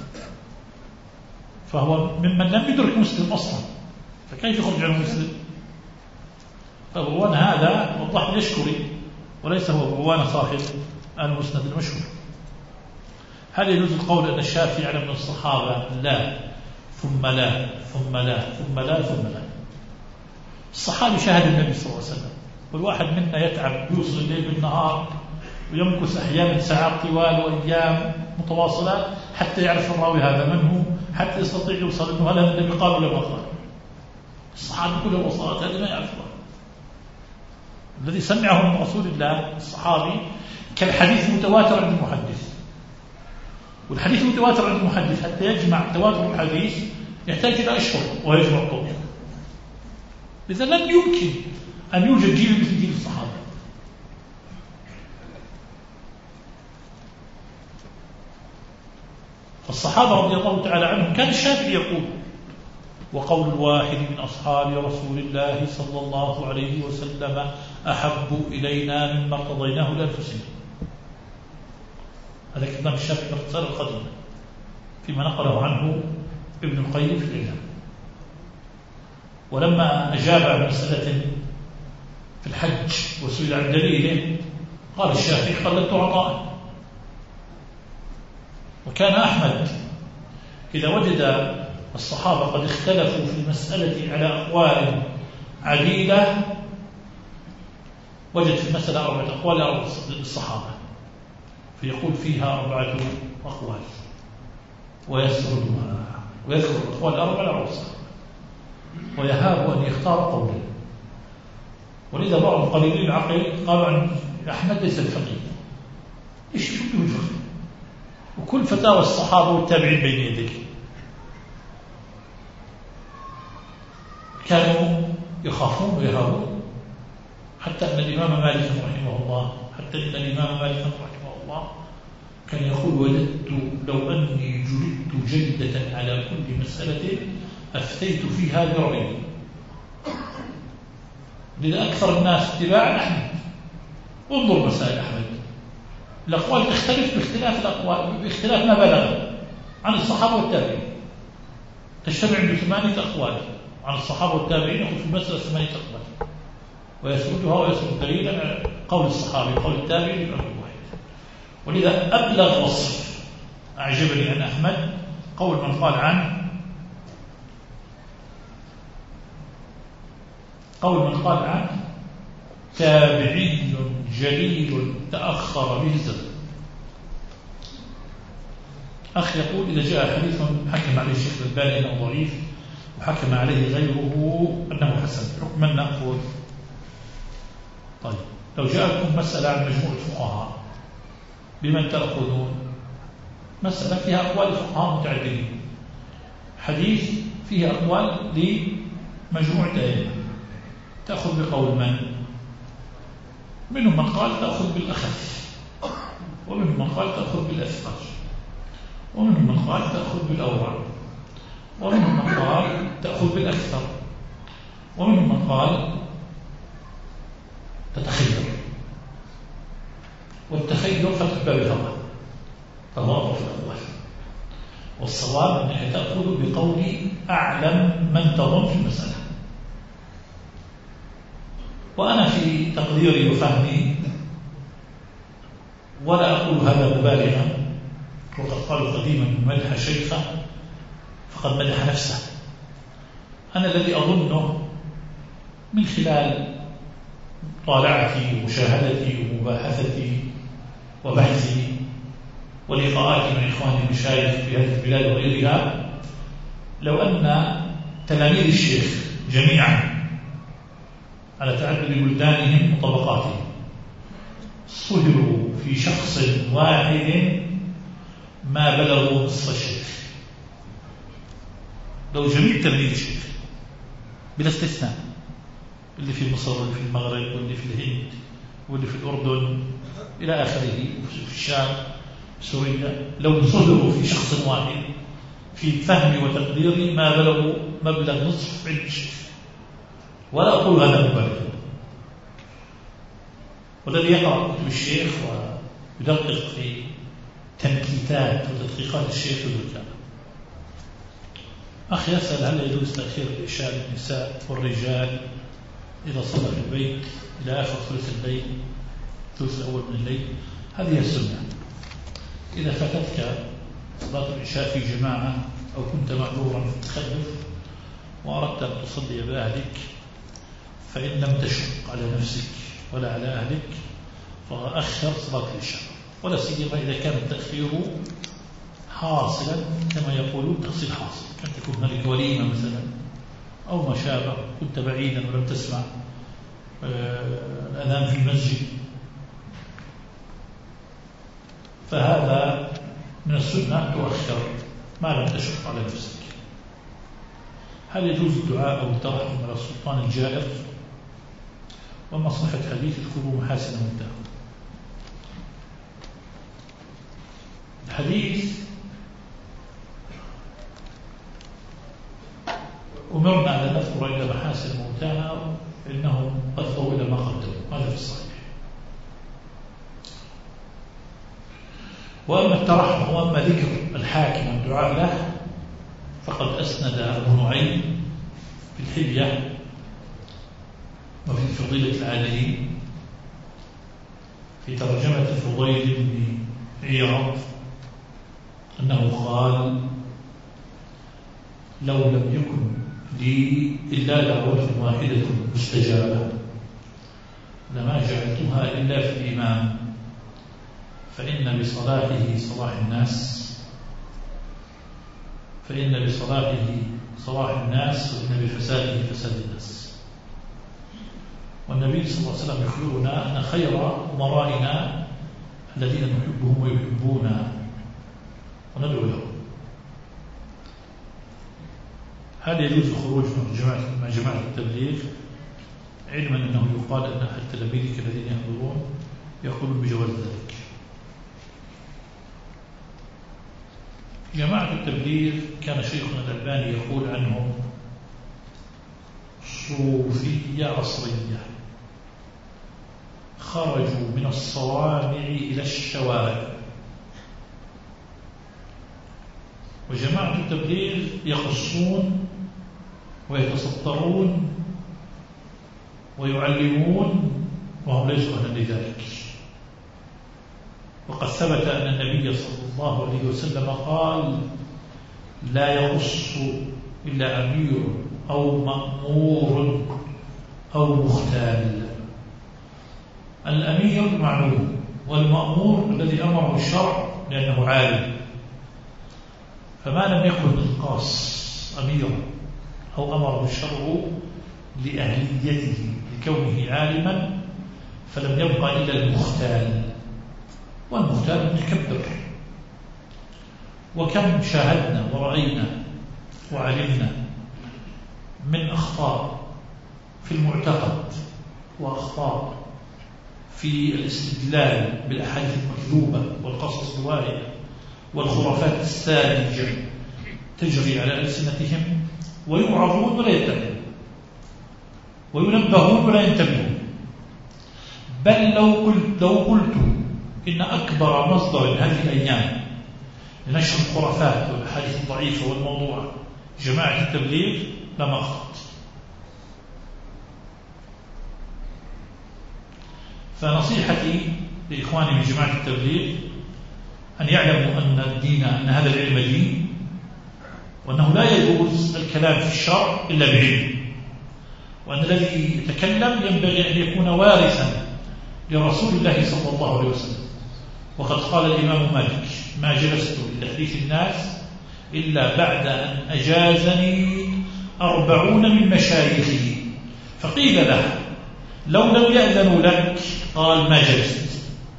S2: فهو ممن لم يدرك مسلم أصلا، فكيف يخرج عن مسلم؟ أبو عوانة هذا وضح يشكري، وليس هو أبو عوانة صاحب المسند المشهور. هل يجوز القول أن الشافعي على من الصحابة؟ لا، ثم لا ثم لا ثم لا ثم لا. الصحابي شاهد النبي صلى الله عليه وسلم، والواحد منا يتعب يوصل الليل بالنهار ويمكث أحيانا ساعات طوال وأيام متواصلات حتى يعرف الراوي هذا من هو، حتى يستطيع يوصل أنه هذا النبي قال ولا ما قال. الصحابة كلهم وصلات هذه ما يعرفها. الذي سمعه من رسول الله الصحابي كالحديث متواتر عند المحدث، والحديث متواتر عند المحدث حتى يجمع تواتر الحديث يحتاج إلى أشهر ويجمع طويل. لذا لم يمكن أن يوجد جيل مثل جيل الصحابة. فالصحابة رضي الله تعالى عنهم كان الشافعي يقول: وقول الواحد من أصحاب رسول الله صلى الله عليه وسلم أحب إلينا مما ارتضيناه لأنفسنا. هذا كلام الشافعي في الاختصار القديم فيما نقله عنه ابن القيم في الإعلام. ولما أجاب عن مسألة في الحج وسئل عن دليله قال الشافعي: قلدت عطاء. وكان أحمد إذا وجد الصحابة قد اختلفوا في المسألة على أقوال عديدة وجد في المسألة 4 أقوال للصحابة، فيقول فيها 4 أقوال ويسردها ويذكر الأقوال 4 لرؤوسها ويهاب أن يختار قولا. ولذا بعض قليلين العقل قالوا عن أحمد ليس الفقيه. إيش يفقه الفقه؟ وكل فتاوى الصحابة والتابعين بين يديك كانوا يخافون ويهابون، حتى أن الإمام مالك رحمه الله كان يقول: وددت لو أني جلدت جلدة على كل مسألة أفتيت فيها برأيي. لذا أكثر الناس اتباعا أحمد. انظر مسائل أحمد، الأقوال تختلف باختلاف ما بلغ عن الصحابة والتابعين. تجتمع عنده 8 أقوال عن الصحابة والتابعين، يأخذ في المسألة 8 أقوال ويسردها ويسرد دليلا قول الصحابي وقول التابعي للأمر واحد. ولذا أبلغ وصف أعجبني عن أحمد قول من قال عنه تابعي جليل تأخر به الزمن. أخ يقول: إذا جاء حديث حكم عليه الشيخ الألباني أنه ضعيف وحكم عليه غيره أنه حسن، حكما نأخذ؟ طيب، لو جاء لكم مسألة عن مجموعة فقهاء بمن تأخذون؟ مسألة فيها أقوال فقهاء متعددين، حديث فيه أقوال لمجموعة أئمة، تأخذ بقول من؟ منهم من قال تأخذ بالأخف، ومنهم من قال تأخذ بالأثقل، ومنهم من قال تأخذ بالأورع، ومنهم من قال تأخذ بالأكثر، ومنهم من قال تتخير. والتخير فتح باب الهوى، تواضع في الأقوال. والصواب أنك تأخذ بقول أعلم من تظن في المسألة. وأنا في تقديري وفهمي، ولا أقول هذا مبالغا، وقد قالوا قديما: من مدح شيخه فقد مدح نفسه. أنا الذي أظنه من خلال طالعتي ومشاهدتي ومباحثتي وبحثي ولقاءاتي مع إخواني المشايخ في هذه البلاد وغيرها، لو أن تلاميذ الشيخ جميعا على تعدد بلدانهم وطبقاتهم صهروا في شخص واحد ما بلغوا نصف الشيخ. لو جميع تلاميذ الشيخ بلا استثناء، اللي في مصر واللي في المغرب واللي في الهند واللي في الأردن إلى آخره، وفي الشام، سوريا، لو صهروا في شخص واحد في فهم وتقديري ما بلغوا مبلغ نصف علم الشيخ. ولا أقول هذا مبالغ. والذي يقرأ كتب الشيخ ويدقق في تنكيتات وتدقيقات الشيخ يدرك. أخي يسأل: هل يجوز تأخير العشاء للنساء والرجال إذا صلى في البيت إلى آخر ثلث الليل، الثلث الأول من الليل؟ هذه السنة. إذا فاتتك صلاة العشاء في جماعة أو كنت معذورا في التخلف وأردت أن تصلي بأهلك، فإن لم تشق على نفسك ولا على أهلك فأخر صلاة العشاء، ولا سيما إذا كان التأخير حاصلا كما يقولون تحصيل حاصل، كان تكون هنالك وليمة مثلا أو ما شابه، كنت بعيدا ولم تسمع الأذان في المسجد، فهذا من السنة أن تؤخر ما لم تشق على نفسك. هل يجوز الدعاء أو الترحم على السلطان الجائر؟ وما صحة حديث اذكروا محاسن مداه؟ الحديث أمرنا أن نذكر إلى محاسن موتانا فإنهم أفضوا إلى ما قدموا، هذا في الصحيح. وأما الترحم وأما ذكر الحاكم والدعاء له فقد أسند أبو نعيم في الحلية وفي فضيلة العالمين في ترجمة الفضيل بن عياض أنه قال: لو لم يكن لي إلا دعوة واحدة مستجابة لما جعلتها إلا في الإمام، فإن بصلاته صلاح الناس وإن بفساده فساد الناس. والنبي صلى الله عليه وسلم يخبرنا أن خير أمرائنا الذين نحبهم ويحبونا وندعو لهم. هل يجوز الخروج مع جماعة التبليغ، علما أنه يقال أن أحد تلاميذك الذين يحضرون يقولون بجواز ذلك؟ جماعة التبليغ كان شيخنا الألباني يقول عنهم صوفية عصرية، خرجوا من الصوامع إلى الشوارع. وجماعة التبليغ يقصون ويتسطرون ويعلمون وهم ليسوا أهلا لذلك. وقد ثبت أن النبي صلى الله عليه وسلم قال: لا يقص إلا أمير أو مأمور أو مختال. الأمير معلوم، والمأمور الذي أمره الشرع لأنه عالم، فما لم يكن القاص أميرا أو أمره الشرع لأهليته لكونه عالما فلم يبقى إلا المختال، والمختال متكبر. وكم شاهدنا ورأينا وعلمنا من أخطاء في المعتقد وأخطاء في الاستدلال بالأحاديث المكذوبة والقصص الواهية والخرافات الساذجة تجري على ألسنتهم، ويوعظون ولا يتبعون، وينبهون ولا ينتبهون. بل لو قلت إن أكبر مصدر هذه الأيام لنشر الخرافات والأحاديث الضعيفة والموضوع جماعة التبليغ لما أخطأت. فنصيحتي لإخواني من جماعة التبليغ أن يعلموا أن الدين، أن هذا العلم دين، وأنه لا يجوز الكلام في الشرع إلا بعلم، وأن الذي يتكلم ينبغي أن يكون وارثا لرسول الله صلى الله عليه وسلم. وقد قال الإمام مالك: ما جلست لتحديث الناس إلا بعد أن أجازني 40 من مشايخه. فقيل له: لو لم يأذنوا لك؟ قال: ما جلست.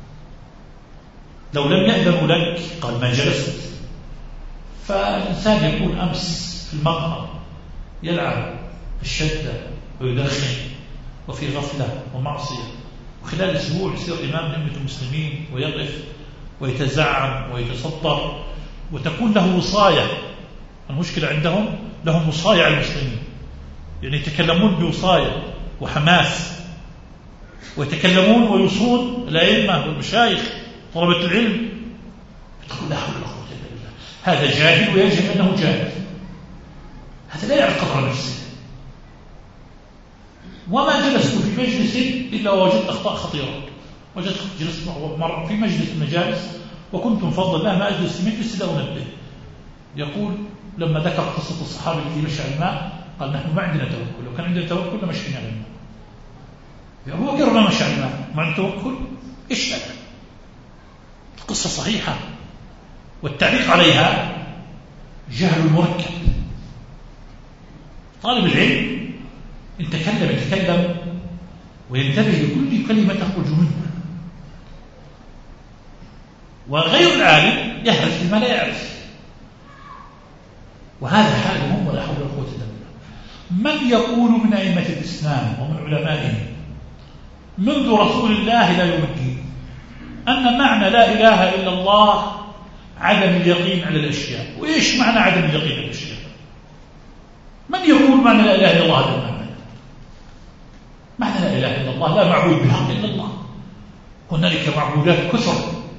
S2: لو لم يأذنوا لك؟ قال: ما جلست. فالإنسان يكون أمس في المقهى يلعب الشدة ويدخن وفي غفلة ومعصية، وخلال أسبوع يصير إمام أمة المسلمين ويقف ويتزعم ويتصدر وتكون له وصاية. المشكلة عندهم لهم وصاية على المسلمين، يعني يتكلمون بوصاية وحماس، ويتكلمون ويوصون الأئمة والمشايخ طلبة العلم. تقول: لا حول ولا قوة إلا بالله، هذا جاهل ويجب أنه جاهل، هذا لا يعرف قدر نفسه. وما جلست في مجلس إلا ووجدت أخطاء خطيرة. جلست مرة في مجلس المجالس، وكنت بفضل الله ما أجلس في مجلس إلا أنبه. يقول: لما ذكر قصة الصحابي الذي مشى على الماء قال: نحن ما عندنا توكل، لو كان عندنا توكل لمشينا على الماء. هو غير ما مشى على الماء مع التوكل. إيش هذا؟ القصة صحيحة، والتعليق عليها جهل مركب. طالب العلم إن تكلم يتكلم وينتبه لكل كلمة تخرج منه، وغير العالم يهرج بما لا يعرف. وهذا حالهم ولا حول ولا قوة إلا بالله. من يقول من أئمة الإسلام ومن علمائهم منذ رسول الله لا يوم الدين أن معنى لا إله إلا الله عدم اليقين على الأشياء؟ وإيش معنى عدم اليقين على الأشياء؟ من يقول معنى لا إله إلا الله هذا المعنى؟ معنى لا إله إلا الله لا معبود بحق إلا الله. هنالك معبودات كثر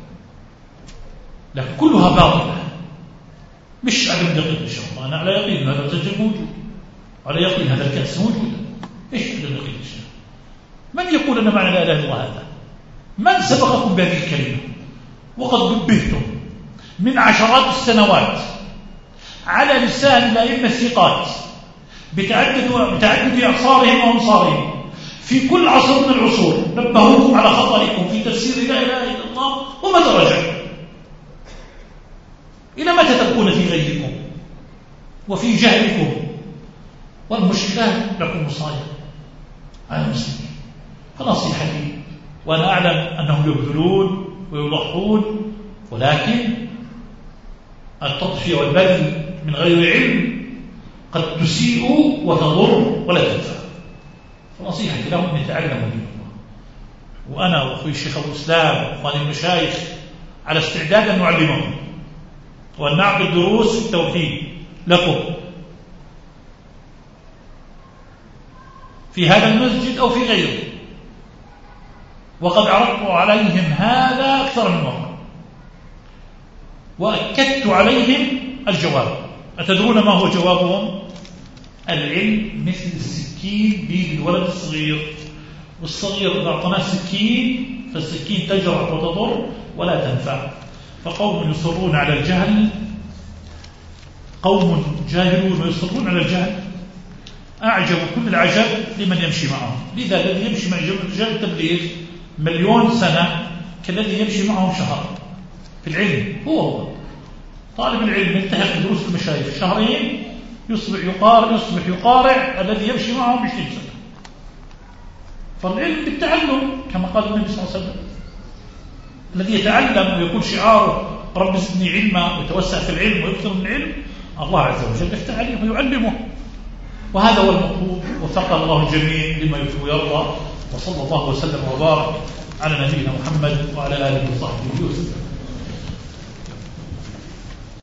S2: لكن كلها باطلة، مش عدم اليقين إن شاء الله. أنا على يقين هذا الزجاج موجود، على يقين هذا الكأس موجود. إيش عدم اليقين إن شاء الله؟ من يقول أن معنى لا إله إلا الله هذا؟ من سبقكم بهذه الكلمة؟ وقد نبهتم من عشرات السنوات على لسان الأئمة الثقات بتعدد أعصارهم وأمصارهم في كل عصر من العصور نبهوكم على خطئكم في تفسير لا إله إلا الله ومتى رجعتم؟ إلى متى تبقون في غيكم وفي جهلكم؟ والمشكلة لكم مصايب على المسلمين. فنصيحتي، وأنا أعلم أنهم يبذلون ويضحون، ولكن التطفية والبذل من غير علم قد تسيء وتضر ولا تنفع. فنصيحتي لهم أن يتعلموا دين الله، وأنا وأخوي الشيخ أبو الإسلام وأخواني المشايخ على استعداد أن نعلمهم وأن نعقد دروس في التوحيد لكم في هذا المسجد أو في غيره، وقد عرضت عليهم هذا أكثر من مرة وأكدت عليهم الجواب. أتدرون ما هو جوابهم؟ العلم مثل السكين بيد الولد الصغير، والصغير إذا أعطناه سكين فالسكين تجرح وتضر ولا تنفع. فقوم يصرون على الجهل، قوم جاهلون ويصرون على الجهل، أعجب كل العجب لمن يمشي معهم. لذا الذي يمشي مع رجال التبليغ 1,000,000 سنة كالذي يمشي معهم شهر في العلم. هو طالب العلم يلتحق بدروس المشايخ شهرين يصبح يقارع الذي يمشي معهم 20 سنة. فالعلم بالتعلم كما قال النبي صلى الله عليه وسلم. الذي يتعلم ويكون شعاره رب زدني علما ويتوسع في العلم ويكثر من العلم، الله عز وجل يفتح عليه ويعلمه. وهذا هو المطلوب، وفق الله الجميع لما يحب ويرضى. وصلى الله وسلم وبارك على نبينا محمد وعلى آله وصحبه وسلم.